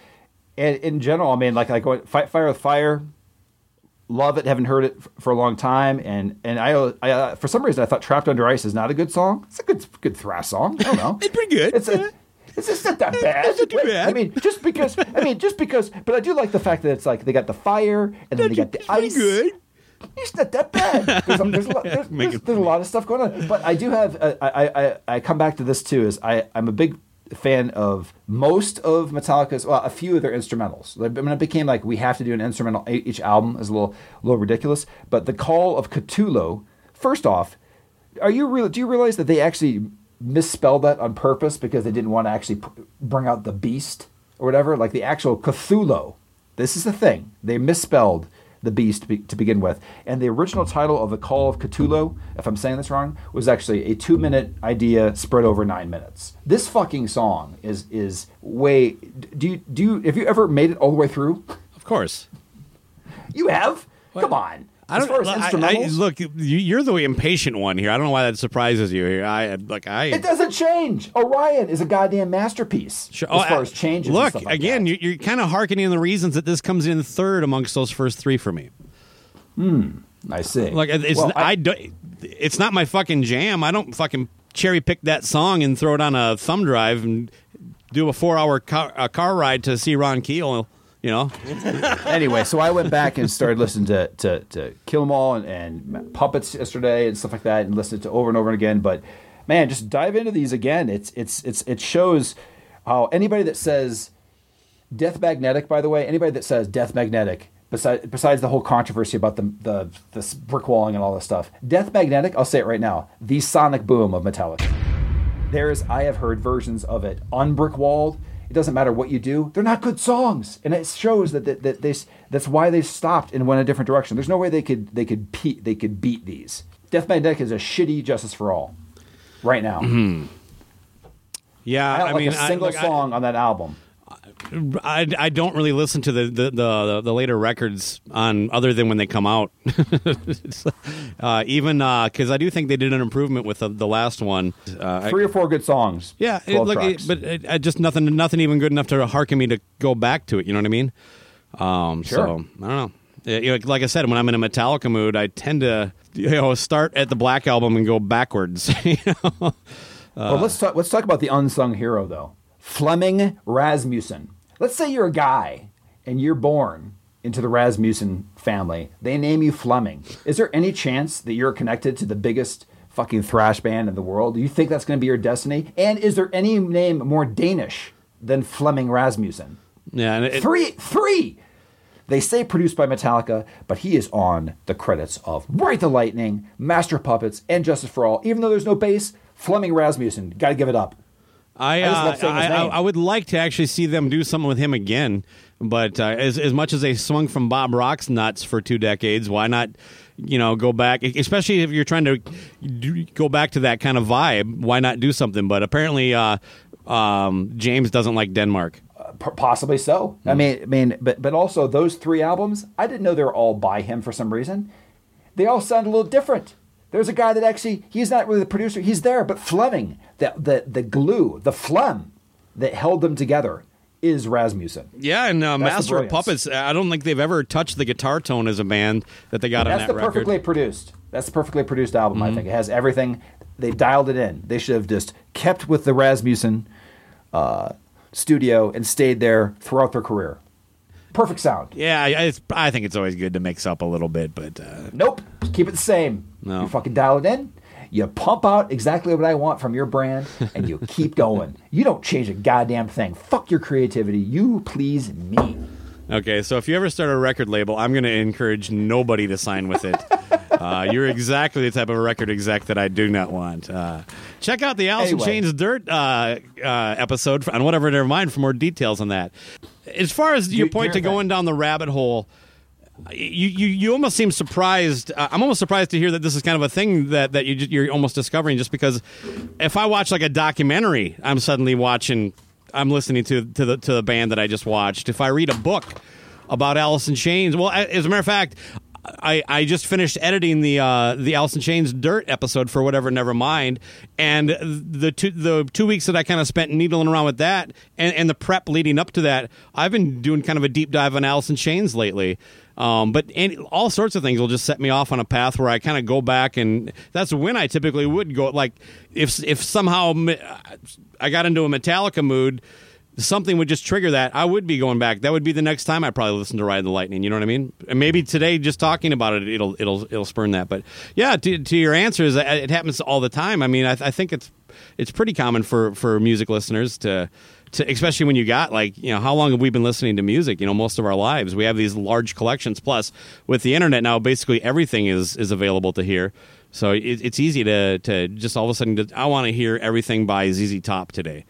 in general, I mean, like Fight Fire with Fire, love it. Haven't heard it for a long time. And I for some reason I thought Trapped Under Ice is not a good song. It's a good thrash song. I don't know. It's pretty good. It's just not that bad. It's not too bad. I mean, just because. But I do like the fact that it's like they got the fire and then they got the ice. Good. It's not that bad. There's a lot of stuff going on. But I do have. I come back to this too. Is I'm a big fan of most of Metallica's. Well, a few of their instrumentals. I mean, it became like we have to do an instrumental each album is a little ridiculous. But the Call of Cthulhu. First off, do you realize that they actually misspelled that on purpose because they didn't want to actually bring out the beast or whatever? Like the actual Cthulhu. This is the thing. They misspelled the beast to begin with. And the original title of The Call of Cthulhu, if I'm saying this wrong, was actually a 2-minute idea spread over 9 minutes. This fucking song is way... Have you ever made it all the way through? Of course. You have? What? Come on. As far as instrumentals, look, you're the impatient one here. I don't know why that surprises you here. It doesn't change. Orion is a goddamn masterpiece as far as changes. Look, and stuff like again, that. you're kind of hearkening in the reasons that this comes in third amongst those first three for me. I see. Like it's not my fucking jam. I don't fucking cherry pick that song and throw it on a thumb drive and do a 4-hour car ride to see Ron Keel. You know. Anyway, so I went back and started listening to Kill 'Em All and Puppets yesterday and stuff like that, and listened to over and over again. But man, just dive into these again. It shows how anybody that says Death Magnetic, by the way, anybody that says Death Magnetic, besides the whole controversy about the brick walling and all this stuff, Death Magnetic, I'll say it right now, the sonic boom of Metallica. I have heard versions of it unbrick walled. It doesn't matter what you do; they're not good songs, and it shows that's why they stopped and went a different direction. There's no way they could beat these. Death Magnetic is a shitty Justice for All, right now. Mm-hmm. Yeah, I mean, a single song on that album. I don't really listen to the later records on other than when they come out. Even because I do think they did an improvement with the last one. 3 or 4 good songs. Yeah, but just nothing even good enough to hearken me to go back to it. You know what I mean? Sure. So I don't know. Like I said, when I'm in a Metallica mood, I tend to start at the Black Album and go backwards. Well, let's talk about the unsung hero though. Flemming Rasmussen. Let's say you're a guy and you're born into the Rasmussen family. They name you Flemming. Is there any chance that you're connected to the biggest fucking thrash band in the world? Do you think that's going to be your destiny? And is there any name more Danish than Flemming Rasmussen? Yeah, and three. They say produced by Metallica, but he is on the credits of Ride the Lightning, Master of Puppets, and Justice for All. Even though there's no bass, Flemming Rasmussen, got to give it up. I would like to actually see them do something with him again, but as much as they swung from Bob Rock's nuts for 2 decades, why not, go back? Especially if you're trying to go back to that kind of vibe, why not do something? But apparently, James doesn't like Denmark. Possibly so. I mean, but also those 3 albums, I didn't know they were all by him for some reason. They all sound a little different. There's a guy that actually, he's not really the producer, he's there, but Flemming, the glue, the phlegm that held them together is Rasmussen. Yeah, and Master of Puppets, I don't think they've ever touched the guitar tone as a band that they got on that record. That's the perfectly produced album, I think. It has everything. They dialed it in. They should have just kept with the Rasmussen studio and stayed there throughout their career. Perfect sound. Yeah, I think it's always good to mix up a little bit, but... Nope. Just keep it the same. No. You fucking dial it in. You pump out exactly what I want from your brand, and you keep going. You don't change a goddamn thing. Fuck your creativity. You please me. Okay, so if you ever start a record label, I'm going to encourage nobody to sign with it. You're exactly the type of record exec that I do not want. Check out the Alice in Chains Dirt episode on Whatever Never Mind for more details on that. As far as your point to going down the rabbit hole, you almost seem surprised. I'm almost surprised to hear that this is kind of a thing that you're almost discovering, just because if I watch like a documentary, I'm listening to the band that I just watched. If I read a book about Alice in Chains, well, as a matter of fact, I just finished editing the Alice in Chains Dirt episode for Whatever Never Mind, and the 2 weeks that I kind of spent needling around with that and the prep leading up to that, I've been doing kind of a deep dive on Alice in Chains lately. But all sorts of things will just set me off on a path where I kind of go back, and that's when I typically would go. Like if somehow I got into a Metallica mood, something would just trigger that. I would be going back. That would be the next time I probably listen to Ride the Lightning. You know what I mean? And maybe today, just talking about it, it'll spurn that. But yeah, to your answers, it happens all the time. I mean, I think it's pretty common for music listeners to especially when you got how long have we been listening to music? Most of our lives. We have these large collections. Plus, with the internet now, basically everything is available to hear. So it's easy to just all of a sudden, I want to hear everything by ZZ Top today.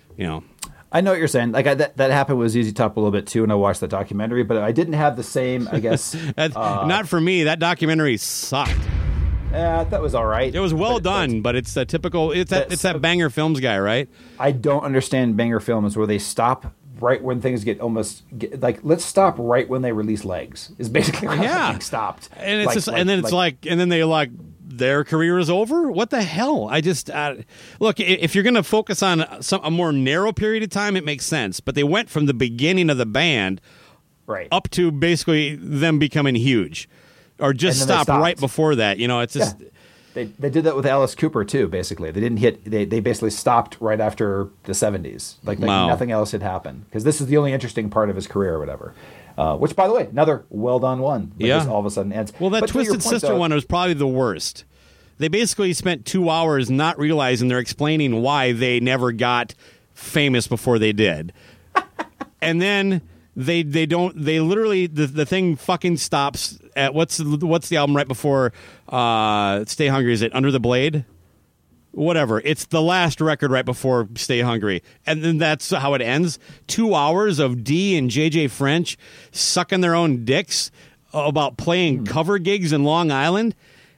I know what you're saying. Like that happened with ZZ Top a little bit too when I watched the documentary, but I didn't have the same, I guess. Not for me. That documentary sucked. Yeah, that was all right. It was well done, but it's a typical. It's that Banger Films guy, right? I don't understand Banger Films where they stop right when things get let's stop right when they release Legs. Is basically how everything stopped. And it's and then their career is over. What the hell? I just look. If you're going to focus on a more narrow period of time, it makes sense. But they went from the beginning of the band up to basically them becoming huge. Or just stop right before that. It's just they did that with Alice Cooper too. Basically, they didn't hit. They basically stopped right after the 70s. Like nothing else had happened because this is the only interesting part of his career or whatever. Which, by the way, another well done one. Just all of a sudden ends. Well, that Twisted Sister one was probably the worst. They basically spent 2 hours not realizing they're explaining why they never got famous before they did, and then. They literally the thing fucking stops at what's the album right before Stay Hungry? Is it Under the Blade? Whatever. It's the last record right before Stay Hungry. And then that's how it ends. 2 hours of D and JJ French sucking their own dicks about playing cover gigs in Long Island.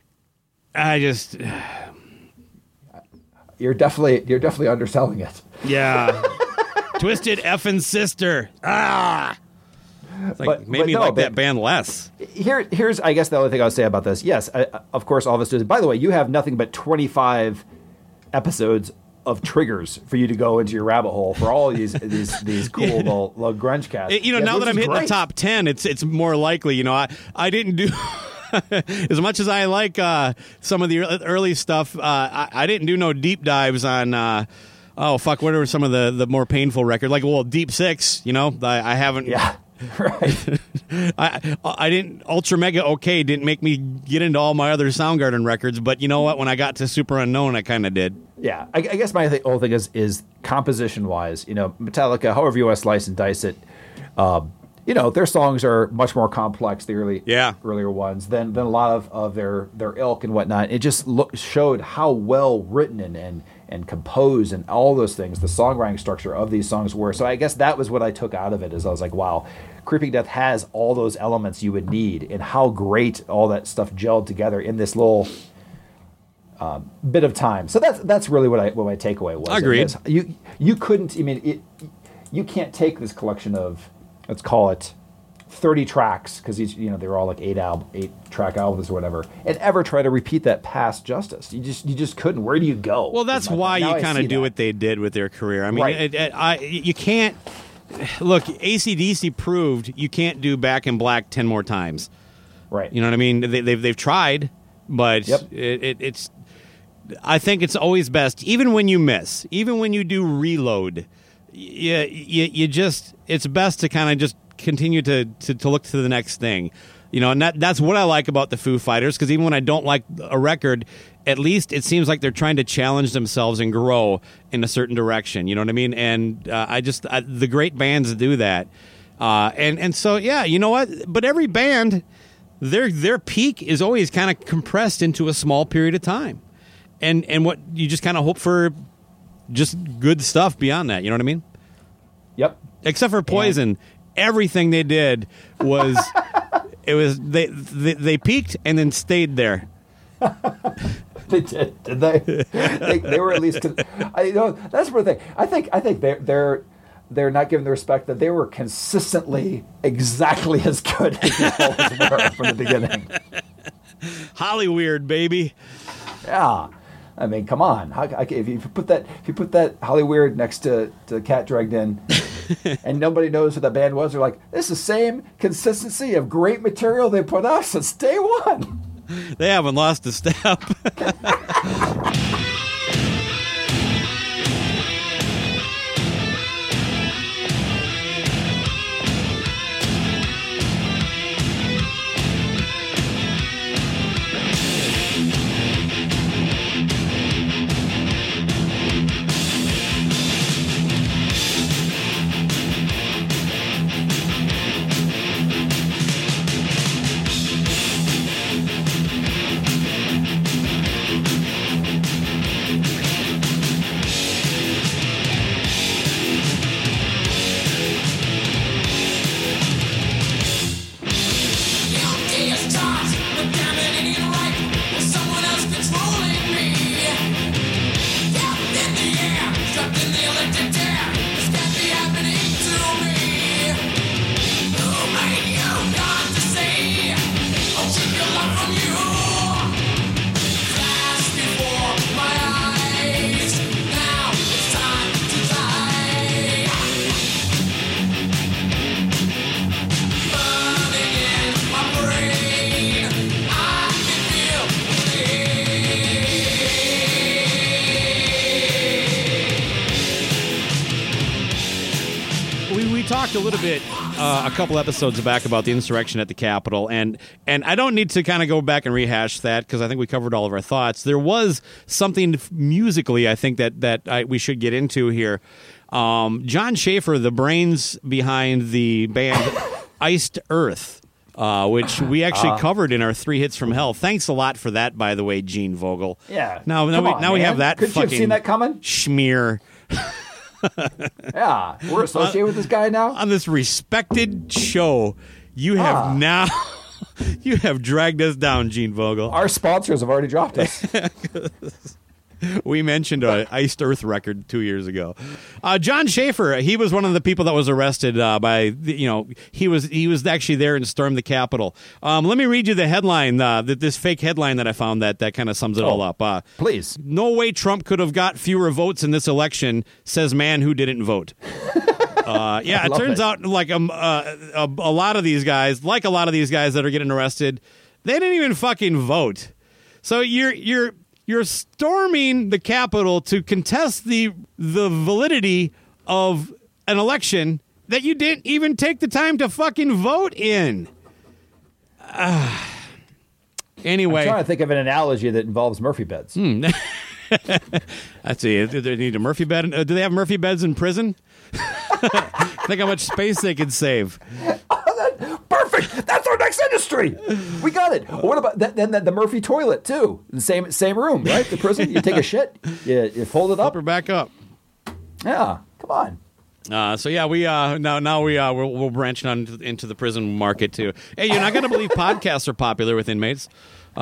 You're definitely underselling it. Yeah. Twisted effing Sister. Made me like that band less. Here's, I guess, the only thing I'll say about this. Yes, of course, all this is. By the way, you have nothing but 25 episodes of triggers for you to go into your rabbit hole for all these cool little grunge casts. Now that I'm hitting the top 10, it's more likely. I didn't do. As much as I like some of the early stuff, I didn't do no deep dives on. What are some of the more painful records? Deep Six, I haven't. Yeah, right. I didn't. Ultra Mega OK didn't make me get into all my other Soundgarden records, but you know what? When I got to Super Unknown, I kind of did. Yeah, I guess my whole thing is composition-wise, Metallica, however you want to slice and dice it, their songs are much more complex, the earlier ones, than a lot of their ilk and whatnot. It just showed how well written and composed and all those things, the songwriting structure of these songs were. So I guess that was what I took out of it, is I was like, wow, Creeping Death has all those elements you would need, and how great all that stuff gelled together in this little bit of time. So that's really what my takeaway was. Agreed. You couldn't, you can't take this collection of, let's call it 30 tracks, because they're all like 8-track albums or whatever, and ever try to repeat that past justice. You just couldn't. Where do you go? Well, that's why you kind of do what they did with their career. I mean, you can't look. AC/DC proved you can't do Back in Black 10 more times. Right. You know what I mean? They've tried, but it's. I think it's always best, even when you miss, even when you do Reload. You just, it's best to kind of just continue to look to the next thing, and that's what I like about the Foo Fighters, because even when I don't like a record, at least it seems like they're trying to challenge themselves and grow in a certain direction. You know what I mean? And the great bands do that, and so you know what? But every band their peak is always kind of compressed into a small period of time, and what you just kind of hope for, just good stuff beyond that. You know what I mean? Yep. Except for Poison, everything they did was they peaked and then stayed there. They did they? They were at least. That's the thing. I think they're not given the respect that they were consistently exactly as good as they always were from the beginning. Hollyweird, baby. Yeah, I mean, come on. If you put that Hollyweird next to Cat Dragged In, and nobody knows who the band was, they're like, this is the same consistency of great material they put out since day one. They haven't lost a step. A little bit a couple episodes back about the insurrection at the Capitol, and I don't need to kind of go back and rehash that because I think we covered all of our thoughts. There was something musically I think that we should get into here. John Schaefer, the brains behind the band Iced Earth, which we actually covered in our 3 Hits from Hell. Thanks a lot for that, by the way, Gene Vogel. Yeah. Now we have that. Couldn't you have seen that coming? Schmear. Yeah, we're associated with this guy now. On this respected show, you have now you have dragged us down, Gene Vogel. Our sponsors have already dropped us. We mentioned an Iced Earth record 2 years ago. John Schaefer, he was one of the people that was arrested he was actually there and stormed the Capitol. Let me read you the headline, this fake headline that I found that kind of sums it all up. Please. No way Trump could have got fewer votes in this election, says man who didn't vote. It turns out like a lot of these guys that are getting arrested, they didn't even fucking vote. So you're storming the Capitol to contest the validity of an election that you didn't even take the time to fucking vote in. Anyway. I'm trying to think of an analogy that involves Murphy beds. Let's see. Do they need a Murphy bed? Do they have Murphy beds in prison? Think how much space they could save. Perfect. That's our next industry. We got it. What about the Murphy toilet too? The same room, right? The prison. You take a shit. You fold it up. Flip her back up. Yeah. Come on. We're branching on into the prison market too. Hey, you're not going to believe podcasts are popular with inmates. So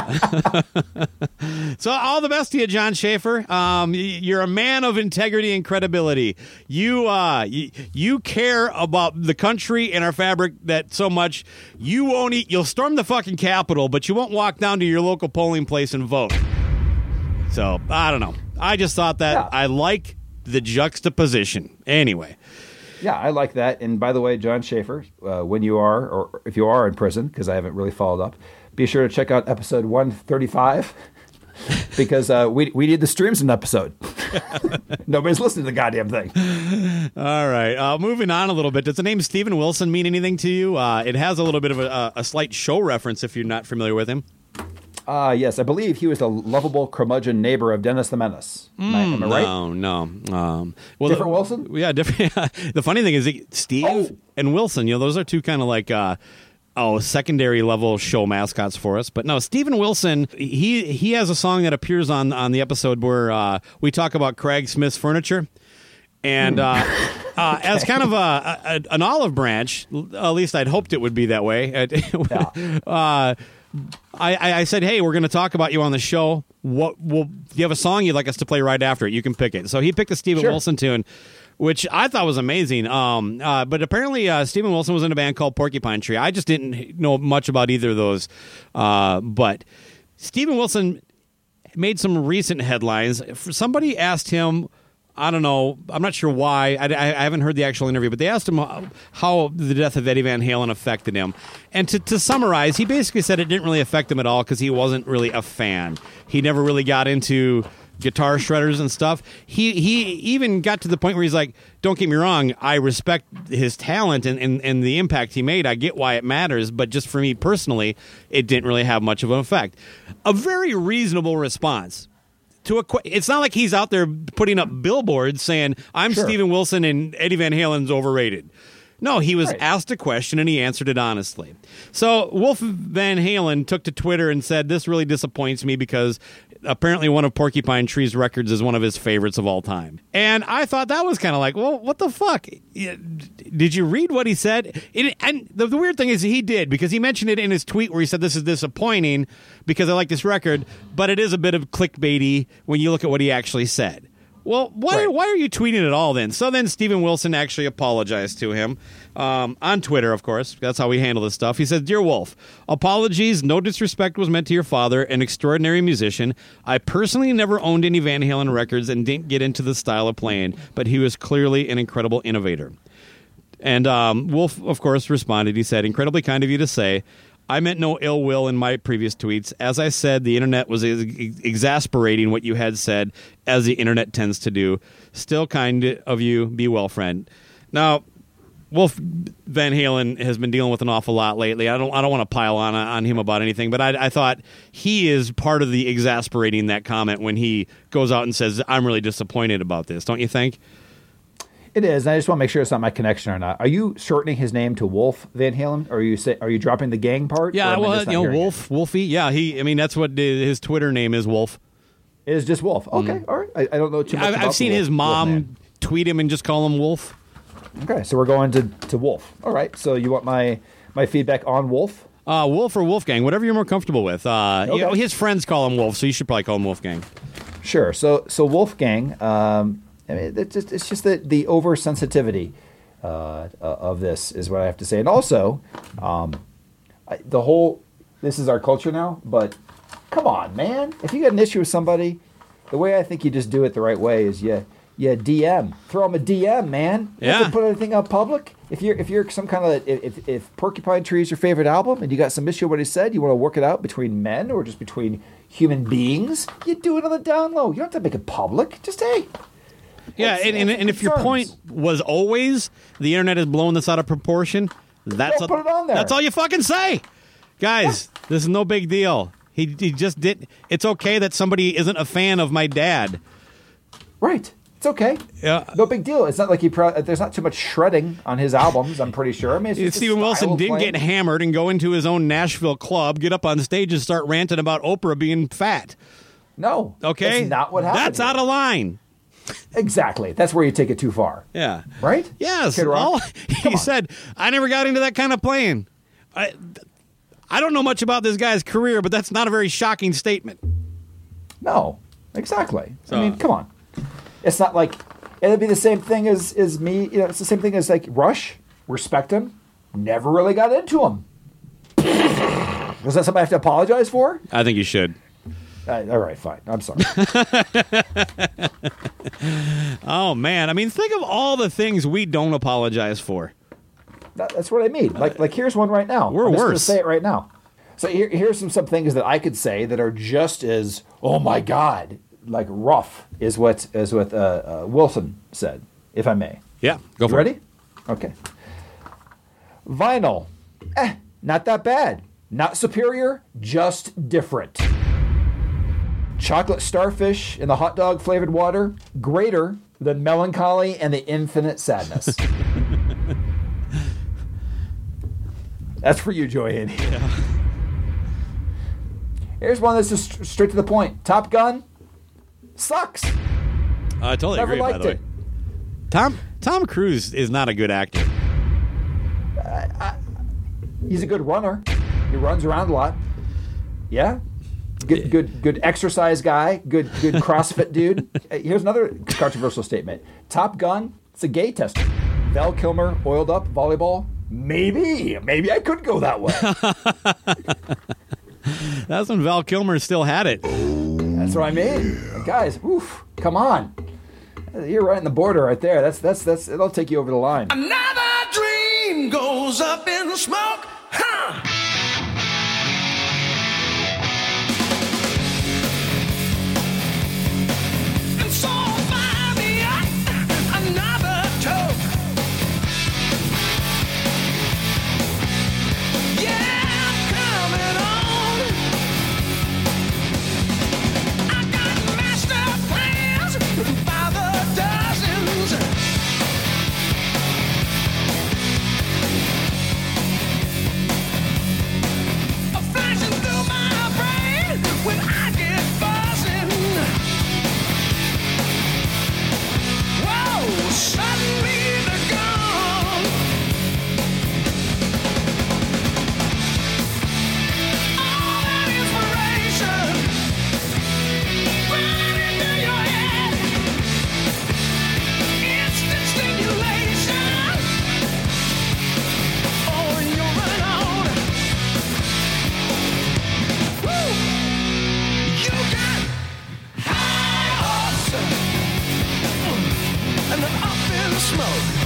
all the best to you, John Schaefer. You're a man of integrity and credibility. You care about the country and our fabric that so much. You'll storm the fucking Capitol, but you won't walk down to your local polling place and vote. So I don't know. I just thought that I like the juxtaposition. Anyway. Yeah, I like that. And by the way, John Schaefer, when you are, or if you are in prison, because I haven't really followed up, be sure to check out episode 135 because we need the streams in an episode. Nobody's listening to the goddamn thing. All right. Moving on a little bit. Does the name Steven Wilson mean anything to you? It has a little bit of a slight show reference if you're not familiar with him. Yes, I believe he was the lovable curmudgeon neighbor of Dennis the Menace. Am I right? No. Well, different Wilson? Yeah, different. The funny thing is Steve and Wilson, those are two kind of like secondary level show mascots for us. But no, Steven Wilson, he has a song that appears on the episode where we talk about Craig Smith's furniture. And as kind of an olive branch, at least I'd hoped it would be that way. I said, hey, we're going to talk about you on the show. Do you have a song you'd like us to play right after it? You can pick it. So he picked a Steven Wilson tune, which I thought was amazing. But apparently Steven Wilson was in a band called Porcupine Tree. I just didn't know much about either of those. But Steven Wilson made some recent headlines. Somebody asked him, I don't know, I'm not sure why. I haven't heard the actual interview, but they asked him how the death of Eddie Van Halen affected him. And to summarize, he basically said it didn't really affect him at all because he wasn't really a fan. He never really got into guitar shredders and stuff. He even got to the point where he's like, don't get me wrong, I respect his talent and the impact he made. I get why it matters, but just for me personally, it didn't really have much of an effect. A very reasonable response. It's not like he's out there putting up billboards saying, I'm Steven Wilson and Eddie Van Halen's overrated. No, he was asked a question and he answered it honestly. So Wolf Van Halen took to Twitter and said, this really disappoints me because apparently one of Porcupine Tree's records is one of his favorites of all time. And I thought that was kind of like, well, what the fuck? Did you read what he said? And the weird thing is he did, because he mentioned it in his tweet where he said this is disappointing because I like this record, but it is a bit of clickbaity when you look at what he actually said. Well, why are you tweeting at all then? So then Steven Wilson actually apologized to him on Twitter, of course. That's how we handle this stuff. He says, Dear Wolf, apologies. No disrespect was meant to your father, an extraordinary musician. I personally never owned any Van Halen records and didn't get into the style of playing, but he was clearly an incredible innovator. And Wolf, of course, responded. He said, incredibly kind of you to say. I meant no ill will in my previous tweets. As I said, the internet was exasperating what you had said, as the internet tends to do. Still kind of you. Be well, friend. Now, Wolf Van Halen has been dealing with an awful lot lately. I don't want to pile on him about anything, but I thought he is part of the exasperating that comment when he goes out and says, I'm really disappointed about this. Don't you think? It is. I just want to make sure it's not my connection or not. Are you shortening his name to Wolf Van Halen? Or are you dropping the gang part? Yeah, well, Wolf, Wolfie. Yeah, that's what his Twitter name is, Wolf. It is just Wolf. Okay, all right. I don't know too much about I've seen his mom tweet him and just call him Wolf. Okay, so we're going to Wolf. All right, so you want my feedback on Wolf? Wolf or Wolfgang, whatever you're more comfortable with. Okay. His friends call him Wolf, so you should probably call him Wolfgang. Sure. So Wolfgang, I mean, it's just the oversensitivity of this is what I have to say. And also, this is our culture now, but come on, man. If you got an issue with somebody, the way I think you just do it the right way is you DM. Throw them a DM, man. You have to put anything out public. If you're some kind of if Porcupine Tree is your favorite album and you got some issue with what he said, you want to work it out between men or just between human beings, you do it on the down low. You don't have to make it public. Just hey. Yeah, and if your point was always the internet is blowing this out of proportion, put it on there. That's all you fucking say. Guys, This is no big deal. He just did. It's okay that somebody isn't a fan of my dad. Right. It's okay. Yeah. No big deal. It's not like there's not too much shredding on his albums, I'm pretty sure. I mean, it's Steven Wilson didn't get hammered and go into his own Nashville club, get up on stage and start ranting about Oprah being fat. No. Okay? That's not what happened. That's out of line. Exactly. That's where you take it too far. Yeah. Right? Yes. He said, I never got into that kind of playing. I don't know much about this guy's career, but that's not a very shocking statement. No. Exactly. So, I mean, come on. It's not like it'd be the same thing as me. You know, it's the same thing as like Rush. Respect him. Never really got into him. Was that something I have to apologize for? I think you should. All right, fine. I'm sorry. Oh, man. I mean, think of all the things we don't apologize for. That's what I mean. Like here's one right now. We're I'm just worse. Gonna say it right now. So here's some things that I could say that are just as, oh, my God, like rough is what Wilson said, if I may. Yeah, go for Ready? it. Okay. Vinyl. Not that bad. Not superior, just different. Chocolate starfish in the hot dog flavored water, greater than melancholy and the infinite sadness. That's for you, Joy Andy. Yeah. Here's one that's just straight to the point. Top Gun sucks. I totally Never agree, by liked the way. it. Tom Cruise is not a good actor. He's a good runner. He runs around a lot. Yeah. Good exercise guy. Good CrossFit dude. Here's another controversial statement. Top Gun, it's a gay tester. Val Kilmer, oiled up, volleyball. Maybe I could go that way. That's when Val Kilmer still had it. That's what I mean. Guys, oof, come on. You're right in the border right there. That's it'll take you over the line. Another dream goes up in smoke. Huh. And so find me another toke. Yeah, I'm coming on. I got master plans by the dozens. Flashing through my brain when I get buzzing. Whoa, suddenly they're gone. All that inspiration running through your head. Instant stimulation. Oh, you're running on. Woo! You got high hopes and they're up in smoke.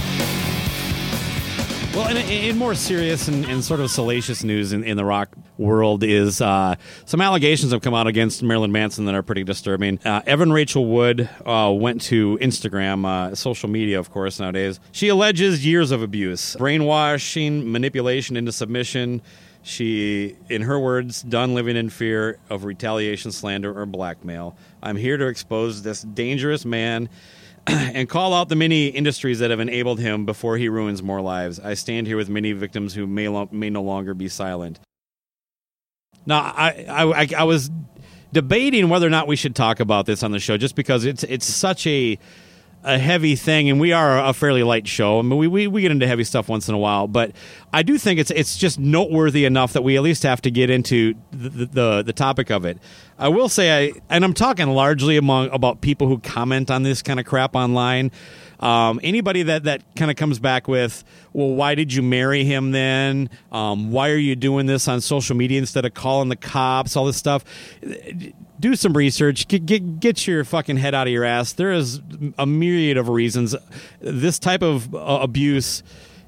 Well, in more serious and sort of salacious news in the rock world is some allegations have come out against Marilyn Manson that are pretty disturbing. Evan Rachel Wood went to Instagram, social media, of course, nowadays. She alleges years of abuse, brainwashing, manipulation into submission. She, in her words, done living in fear of retaliation, slander, or blackmail. I'm here to expose this dangerous man and call out the many industries that have enabled him before he ruins more lives. I stand here with many victims who may no longer be silent. Now, I was debating whether or not we should talk about this on the show, just because it's such a heavy thing, and we are a fairly light show. I mean, we get into heavy stuff once in a while, but I do think it's just noteworthy enough that we at least have to get into the topic of it. I will say, and I'm talking largely about people who comment on this kind of crap online. Anybody that kind of comes back with, well, why did you marry him then? Why are you doing this on social media instead of calling the cops? All this stuff. Do some research. Get your fucking head out of your ass. There is a myriad of reasons. This type of abuse,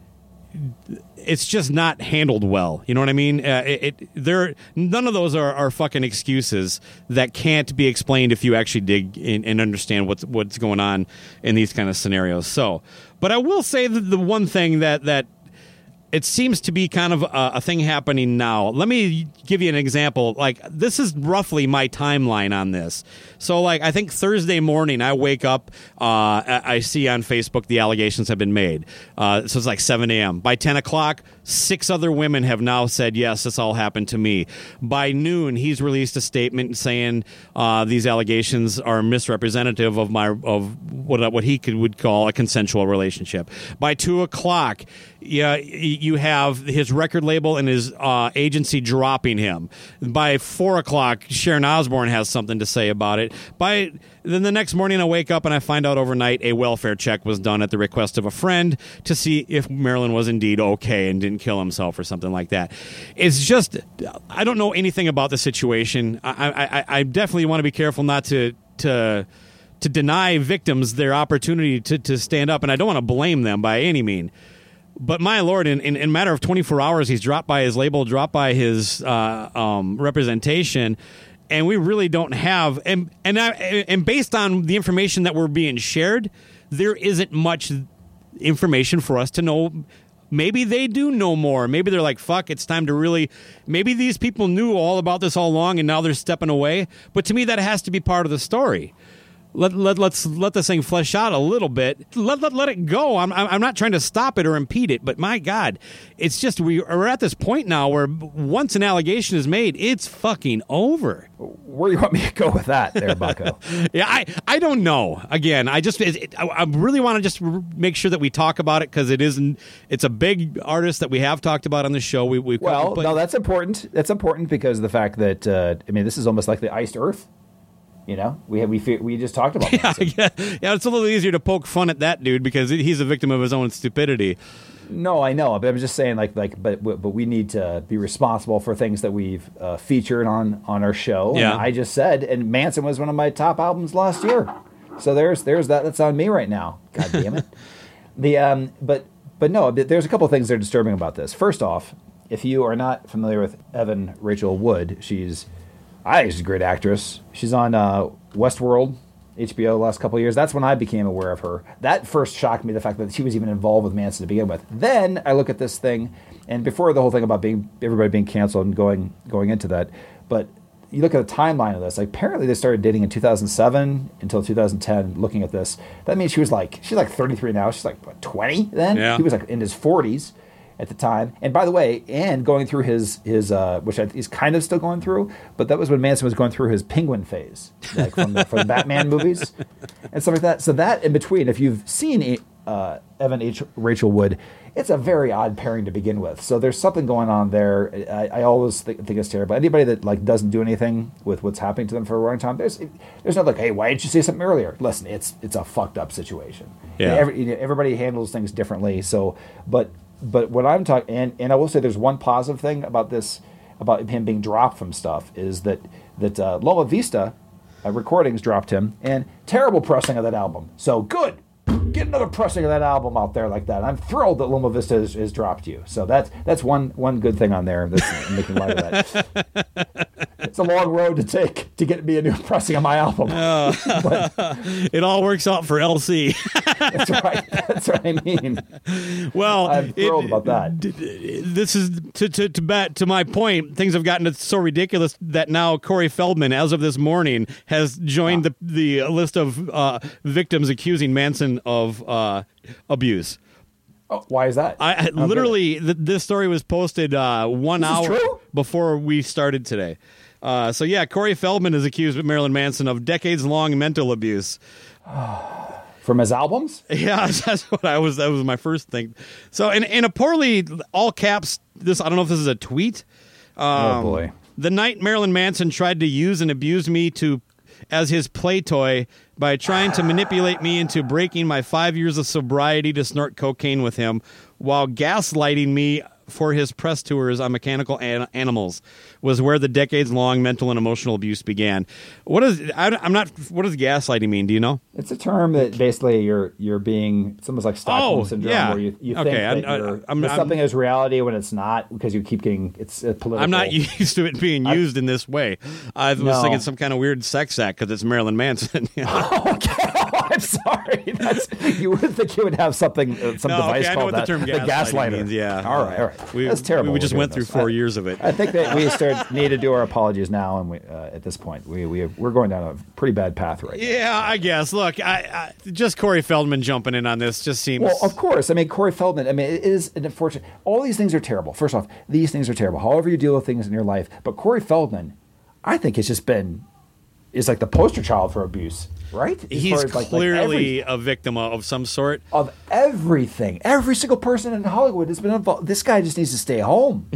it's just not handled well. You know what I mean? None of those are fucking excuses that can't be explained if you actually dig in and understand what's going on in these kind of scenarios. So, but I will say that the one thing that it seems to be kind of a thing happening now. Let me give you an example. Like, this is roughly my timeline on this. So, like, I think Thursday morning, I wake up, I see on Facebook the allegations have been made. So it's like 7 a.m. By 10 o'clock, 6 other women have now said, yes, this all happened to me. By noon, he's released a statement saying these allegations are misrepresentative of what he would call a consensual relationship. By 2 o'clock, you have his record label and his agency dropping him. By 4 o'clock, Sharon Osbourne has something to say about it. Then the next morning, I wake up and I find out overnight a welfare check was done at the request of a friend to see if Marilyn was indeed okay and didn't kill himself or something like that. It's just, I don't know anything about the situation. I definitely want to be careful not to deny victims their opportunity to stand up, and I don't want to blame them by any means. But my Lord, in a matter of 24 hours, he's dropped by his label, dropped by his representation, and we really don't have. And based on the information that we're being shared, there isn't much information for us to know. Maybe they do know more. Maybe they're like, fuck, it's time to really. Maybe these people knew all about this all along, and now they're stepping away. But to me, that has to be part of the story. let's let this thing flesh out a little bit. Let it go. I'm not trying to stop it or impede it, but my God, it's just we're at this point now where once an allegation is made, it's fucking over. Where do you want me to go with that, there, Bucko? Yeah, I don't know. Again, I really want to just make sure that we talk about it because it's a big artist that we have talked about on the show. No, that's important. That's important because of the fact that this is almost like the iced earth. You know, we just talked about that. Yeah, it's a little easier to poke fun at that dude because he's a victim of his own stupidity. No, I know, but I'm just saying, but we need to be responsible for things that we've featured on our show. Yeah, and I just said, and Manson was one of my top albums last year, so there's that. That's on me right now. God damn it. But no, there's a couple of things that are disturbing about this. First off, if you are not familiar with Evan Rachel Wood, she's a great actress. She's on Westworld, HBO, the last couple of years. That's when I became aware of her. That first shocked me, the fact that she was even involved with Manson to begin with. Then I look at this thing, and before the whole thing about everybody being canceled and going into that, but you look at the timeline of this. Like, apparently they started dating in 2007 until 2010. Looking at this, that means she's like 33 now. She's like what, 20 then. Yeah. He was like in his 40s at the time. And by the way, and going through his which he's kind of still going through, but that was when Manson was going through his penguin phase, like from the Batman movies and stuff like that. So that in between, if you've seen Evan H. Rachel Wood, it's a very odd pairing to begin with. So there's something going on there. I always think it's terrible. Anybody that doesn't do anything with what's happening to them for a long time, there's not like, hey, why didn't you say something earlier? Listen, it's a fucked up situation. Yeah. Everybody handles things differently. So, but what I'm talking, and I will say there's one positive thing about this, about him being dropped from stuff, is that Loma Vista Recordings dropped him, and terrible pressing of that album. So good. Get another pressing of that album out there like that. I'm thrilled that Loma Vista has dropped you. So that's one good thing on there. That's making light of that. It's a long road to take to get me a new pressing of my album. But it all works out for LC. That's right. That's what I mean. Well, I'm thrilled about that. This is to my point. Things have gotten so ridiculous that now Corey Feldman, as of this morning, has joined the list of victims accusing Manson of abuse. Oh, why is that? I literally this story was posted 1 hour before we started today. So yeah, Corey Feldman is accused of Marilyn Manson of decades-long mental abuse. From his albums? Yeah, that's what that was my first thing. So in a poorly all caps, I don't know if this is a tweet. Oh boy. The night Marilyn Manson tried to use and abuse me as his play toy by trying to manipulate me into breaking my 5 years of sobriety to snort cocaine with him while gaslighting me for his press tours on mechanical animals was where the decades-long mental and emotional abuse began. What does gaslighting mean? Do you know? It's a term that basically you're being, it's almost like Stockholm syndrome, where you think that something is reality when it's not, because you keep getting it's political. I'm not used to it being used in this way. I was thinking some kind of weird sex act because it's Marilyn Manson. Okay. I'm sorry. You would think you would have something, some device called the term gaslighter. Means, yeah. All right. That's terrible. We just went through 4 years of it. I think that we need to do our apologies now, and at this point, we're going down a pretty bad path right now. Yeah, I guess. Look, I just Corey Feldman jumping in on this just seems. Well, of course. I mean, Corey Feldman. I mean, it is an unfortunate. All these things are terrible. First off, these things are terrible. However you deal with things in your life, but Corey Feldman, I think, has just is like the poster child for abuse. Right? He's clearly a victim of some sort. Of everything. Every single person in Hollywood has been involved. This guy just needs to stay home.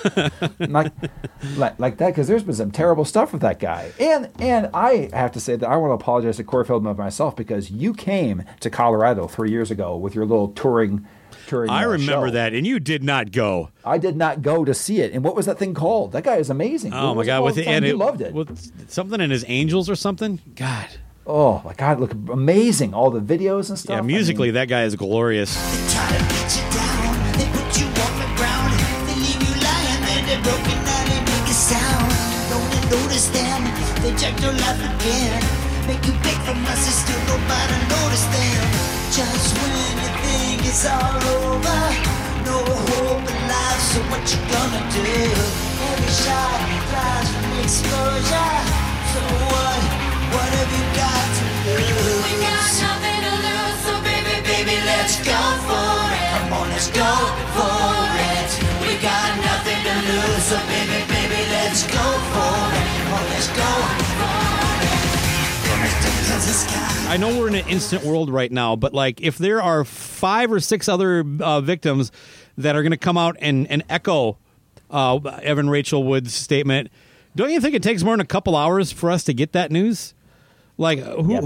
like that, because there's been some terrible stuff with that guy. And I have to say that I want to apologize to Corey Feldman myself, because you came to Colorado 3 years ago with your little touring I remember show. that, and you did not go. I did not go to see it. And what was that thing called? That guy is amazing. Oh, my God. You loved it. With something in his Angels or something? God. Oh, my God, look amazing. All the videos and stuff. Yeah, musically, that guy is glorious. They try to beat you down, they put you on the ground, they leave you lying there, they're broken down, they make a sound. Don't you notice them? They check your life again, make you beg for mercy, still nobody notice them. Just when you think it's all over, no hope in life, so what you gonna do? Every shot flies from exposure, so what? What have you got to lose? We got nothing to lose, so baby, baby, let's go for it. Come on, let's go for it. We got nothing to lose, so baby, baby, let's go for it. Come on, let's go for it. The sky. I know we're in an instant world right now, but like if there are 5 or 6 other victims that are going to come out and echo Evan Rachel Wood's statement, don't you think it takes more than a couple hours for us to get that news? Like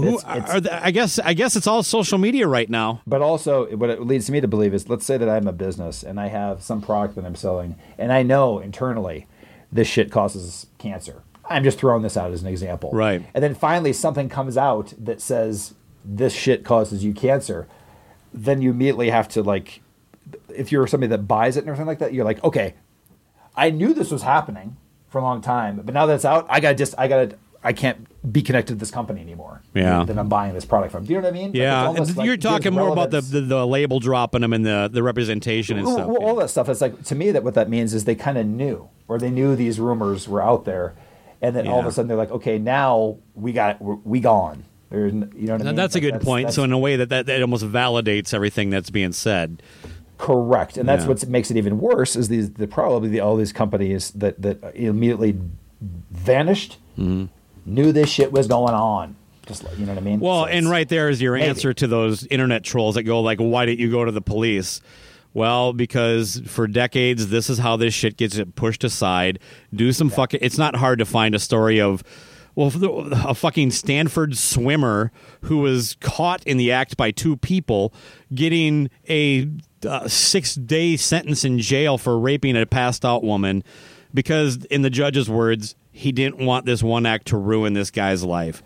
I guess it's all social media right now. But also, what it leads me to believe is, let's say that I'm a business and I have some product that I'm selling, and I know internally this shit causes cancer. I'm just throwing this out as an example. Right. And then finally something comes out that says this shit causes you cancer. Then you immediately have to, like, if you're somebody that buys it and everything like that, you're like, okay, I knew this was happening for a long time, but now that it's out, I can't be connected to this company anymore. Yeah. That I'm buying this product from. Do you know what I mean? Yeah. Like, it's almost You're like talking more about relevance. the label dropping them and the representation and stuff. Well, all that stuff. It's like, to me, that what that means is they kind of knew, or they knew these rumors were out there, and then all of a sudden they're like, okay, now we gone. There's, you know what I mean? That's a good point. So in a way that almost validates everything that's being said. Correct, and that's what makes it even worse. Is all these companies that immediately vanished, knew this shit was going on. Just, you know what I mean? Well, So and right there is your answer to those internet trolls that go like, "Why didn't you go to the police?" Well, because for decades, this is how this shit gets pushed aside. Do some fucking... It's not hard to find a story of, well, a fucking Stanford swimmer who was caught in the act by 2 people getting a 6-day sentence in jail for raping a passed-out woman because, in the judge's words, he didn't want this one act to ruin this guy's life.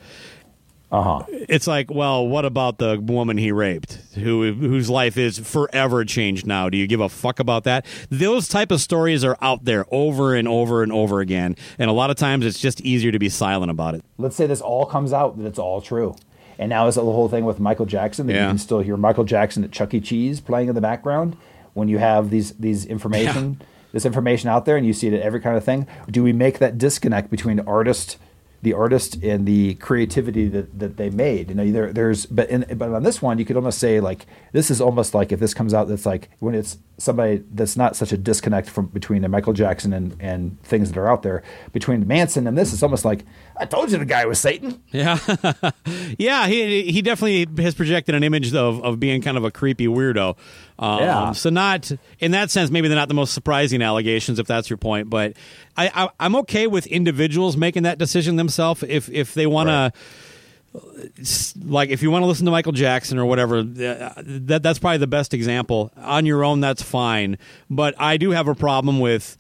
It's like, well, what about the woman he raped, whose life is forever changed now? Do you give a fuck about that? Those type of stories are out there over and over and over again, and a lot of times it's just easier to be silent about it. let's say this all comes out, that it's all true. And now is the whole thing with Michael Jackson, that you can still hear Michael Jackson at Chuck E. Cheese playing in the background when you have these information, this information out there, and you see it at every kind of thing. Do we make that disconnect between the artist and the creativity that they made? You know, but on this one, you could almost say, like, this is almost like, if this comes out, that's like when it's somebody that's not such a disconnect between the Michael Jackson and things that are out there, between Manson and this, it's almost like, I told you the guy was Satan. Yeah. Yeah, he definitely has projected an image of being kind of a creepy weirdo. So not, in that sense, maybe they're not the most surprising allegations, if that's your point, but I'm okay with individuals making that decision themselves if they want to. Like, if you want to listen to Michael Jackson or whatever, that's probably the best example. On your own, that's fine. But I do have a problem with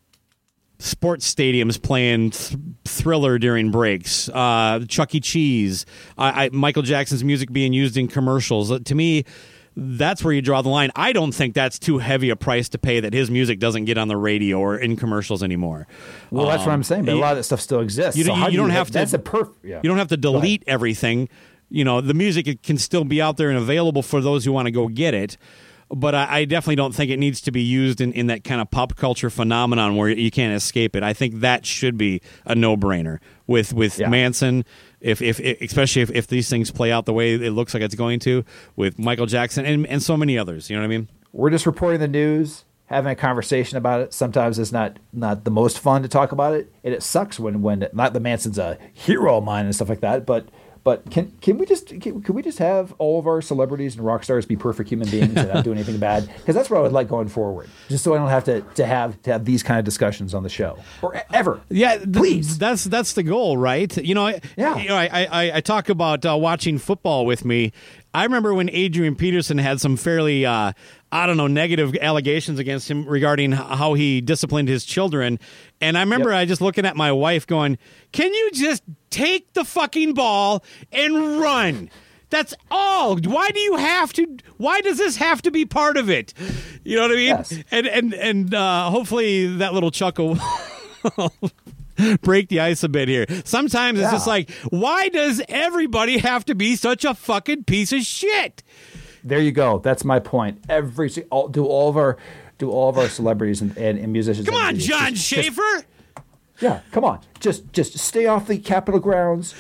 sports stadiums playing Thriller during breaks, Chuck E. Cheese, Michael Jackson's music being used in commercials. To me, that's where you draw the line. I don't think that's too heavy a price to pay that his music doesn't get on the radio or in commercials anymore. Well, that's what I'm saying. But a lot of that stuff still exists. You don't have to. That's a perfect. Yeah. You don't have to delete everything. You know, the music can still be out there and available for those who want to go get it. But I definitely don't think it needs to be used in that kind of pop culture phenomenon where you can't escape it. I think that should be a no-brainer with Manson. Especially if these things play out the way it looks like it's going to, with Michael Jackson and so many others. You know what I mean? We're just reporting the news, having a conversation about it. Sometimes it's not the most fun to talk about it, and it sucks when not that Manson's a hero of mine and stuff like that, but can we just have all of our celebrities and rock stars be perfect human beings and not do anything bad? Because that's what I would like going forward. Just so I don't have to have these kind of discussions on the show or ever. Yeah, please. That's the goal, right? You know, I talk about watching football with me. I remember when Adrian Peterson had some fairly negative allegations against him regarding how he disciplined his children. And I remember I just looking at my wife going, can you just take the fucking ball and run? That's all. Why does this have to be part of it? You know what I mean? Yes. And hopefully that little chuckle break the ice a bit here. Sometimes it's just like, why does everybody have to be such a fucking piece of shit? There you go. That's my point. Do all of our celebrities and musicians. Come on, John Schaefer. Come on. Just stay off the Capitol grounds.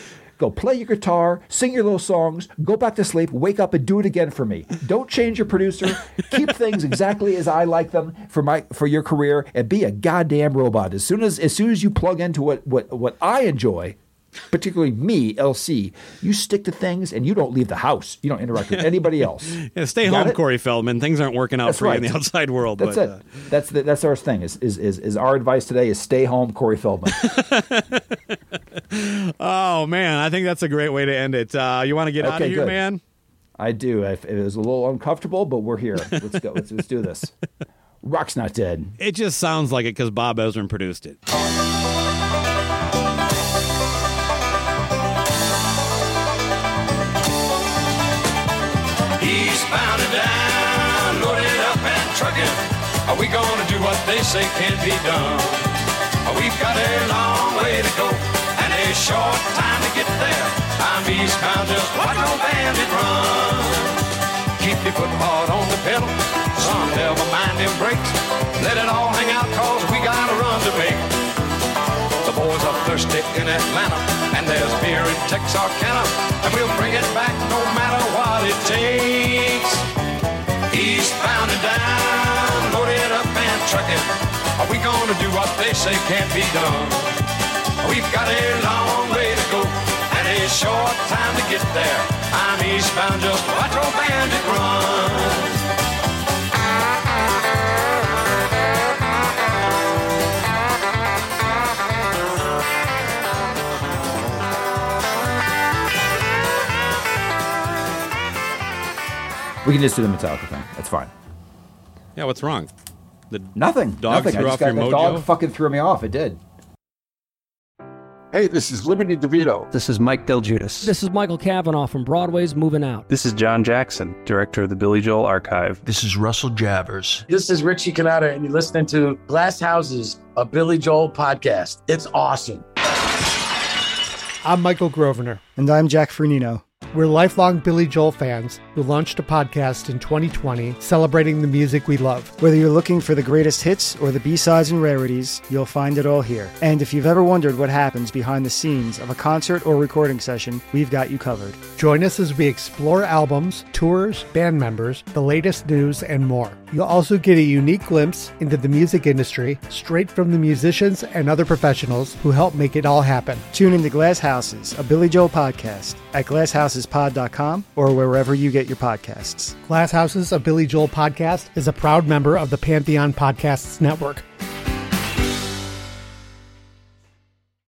Go play your guitar, sing your little songs, go back to sleep, wake up and do it again for me. Don't change your producer. Keep things exactly as I like them for your career, and be a goddamn robot. As soon as you plug into what I enjoy, particularly me, LC, you stick to things and you don't leave the house. You don't interact with anybody else. Yeah, stay home, Corey Feldman. Things aren't working out for you in the outside world. That's it. That's our thing. Is our advice today is stay home, Corey Feldman. Oh man, I think that's a great way to end it. You want to get out of here, good. man? I do. It was a little uncomfortable, but we're here. Let's go. Let's do this. Rock's not dead. It just sounds like it because Bob Ezrin produced it. Eastbound and down, loaded up and trucking. Are we gonna do what they say can't be done? We've got a long way to go and a short time to get there. I'm eastbound, just watch no bandit run. Keep your foot hard on the pedal, son, never mind them brakes. Let it all hang out, cause we got a run to make. The boys are thirsty in Atlanta, and there's beer in Texarkana, and we'll bring it back no matter what it takes. Eastbound and down, loaded up and trucking. Are we gonna do what they say can't be done? We've got a long way to go and a short time to get there. I'm eastbound, just watch old bandit run. We can just do the Metallica thing. That's fine. Yeah, what's wrong? Nothing. Dog Nothing. threw off your the mojo? dog fucking threw me off. It did. Hey, this is Liberty DeVito. This is Mike Del Judas. This is Michael Cavanaugh from Broadway's Moving Out. This is John Jackson, director of the Billy Joel Archive. This is Russell Javers. This is Richie Canada, and you're listening to Glass Houses, a Billy Joel podcast. It's awesome. I'm Michael Grosvenor. And I'm Jack Fernino. We're lifelong Billy Joel fans who launched a podcast in 2020 celebrating the music we love. Whether you're looking for the greatest hits or the B-sides and rarities, you'll find it all here. And if you've ever wondered what happens behind the scenes of a concert or recording session, we've got you covered. Join us as we explore albums, tours, band members, the latest news, and more. You'll also get a unique glimpse into the music industry straight from the musicians and other professionals who help make it all happen. Tune into Glass Houses, a Billy Joel podcast at glasshouses.pod.com or wherever you get your podcasts. Glass Houses, a Billy Joel podcast is a proud member of the Pantheon Podcasts Network.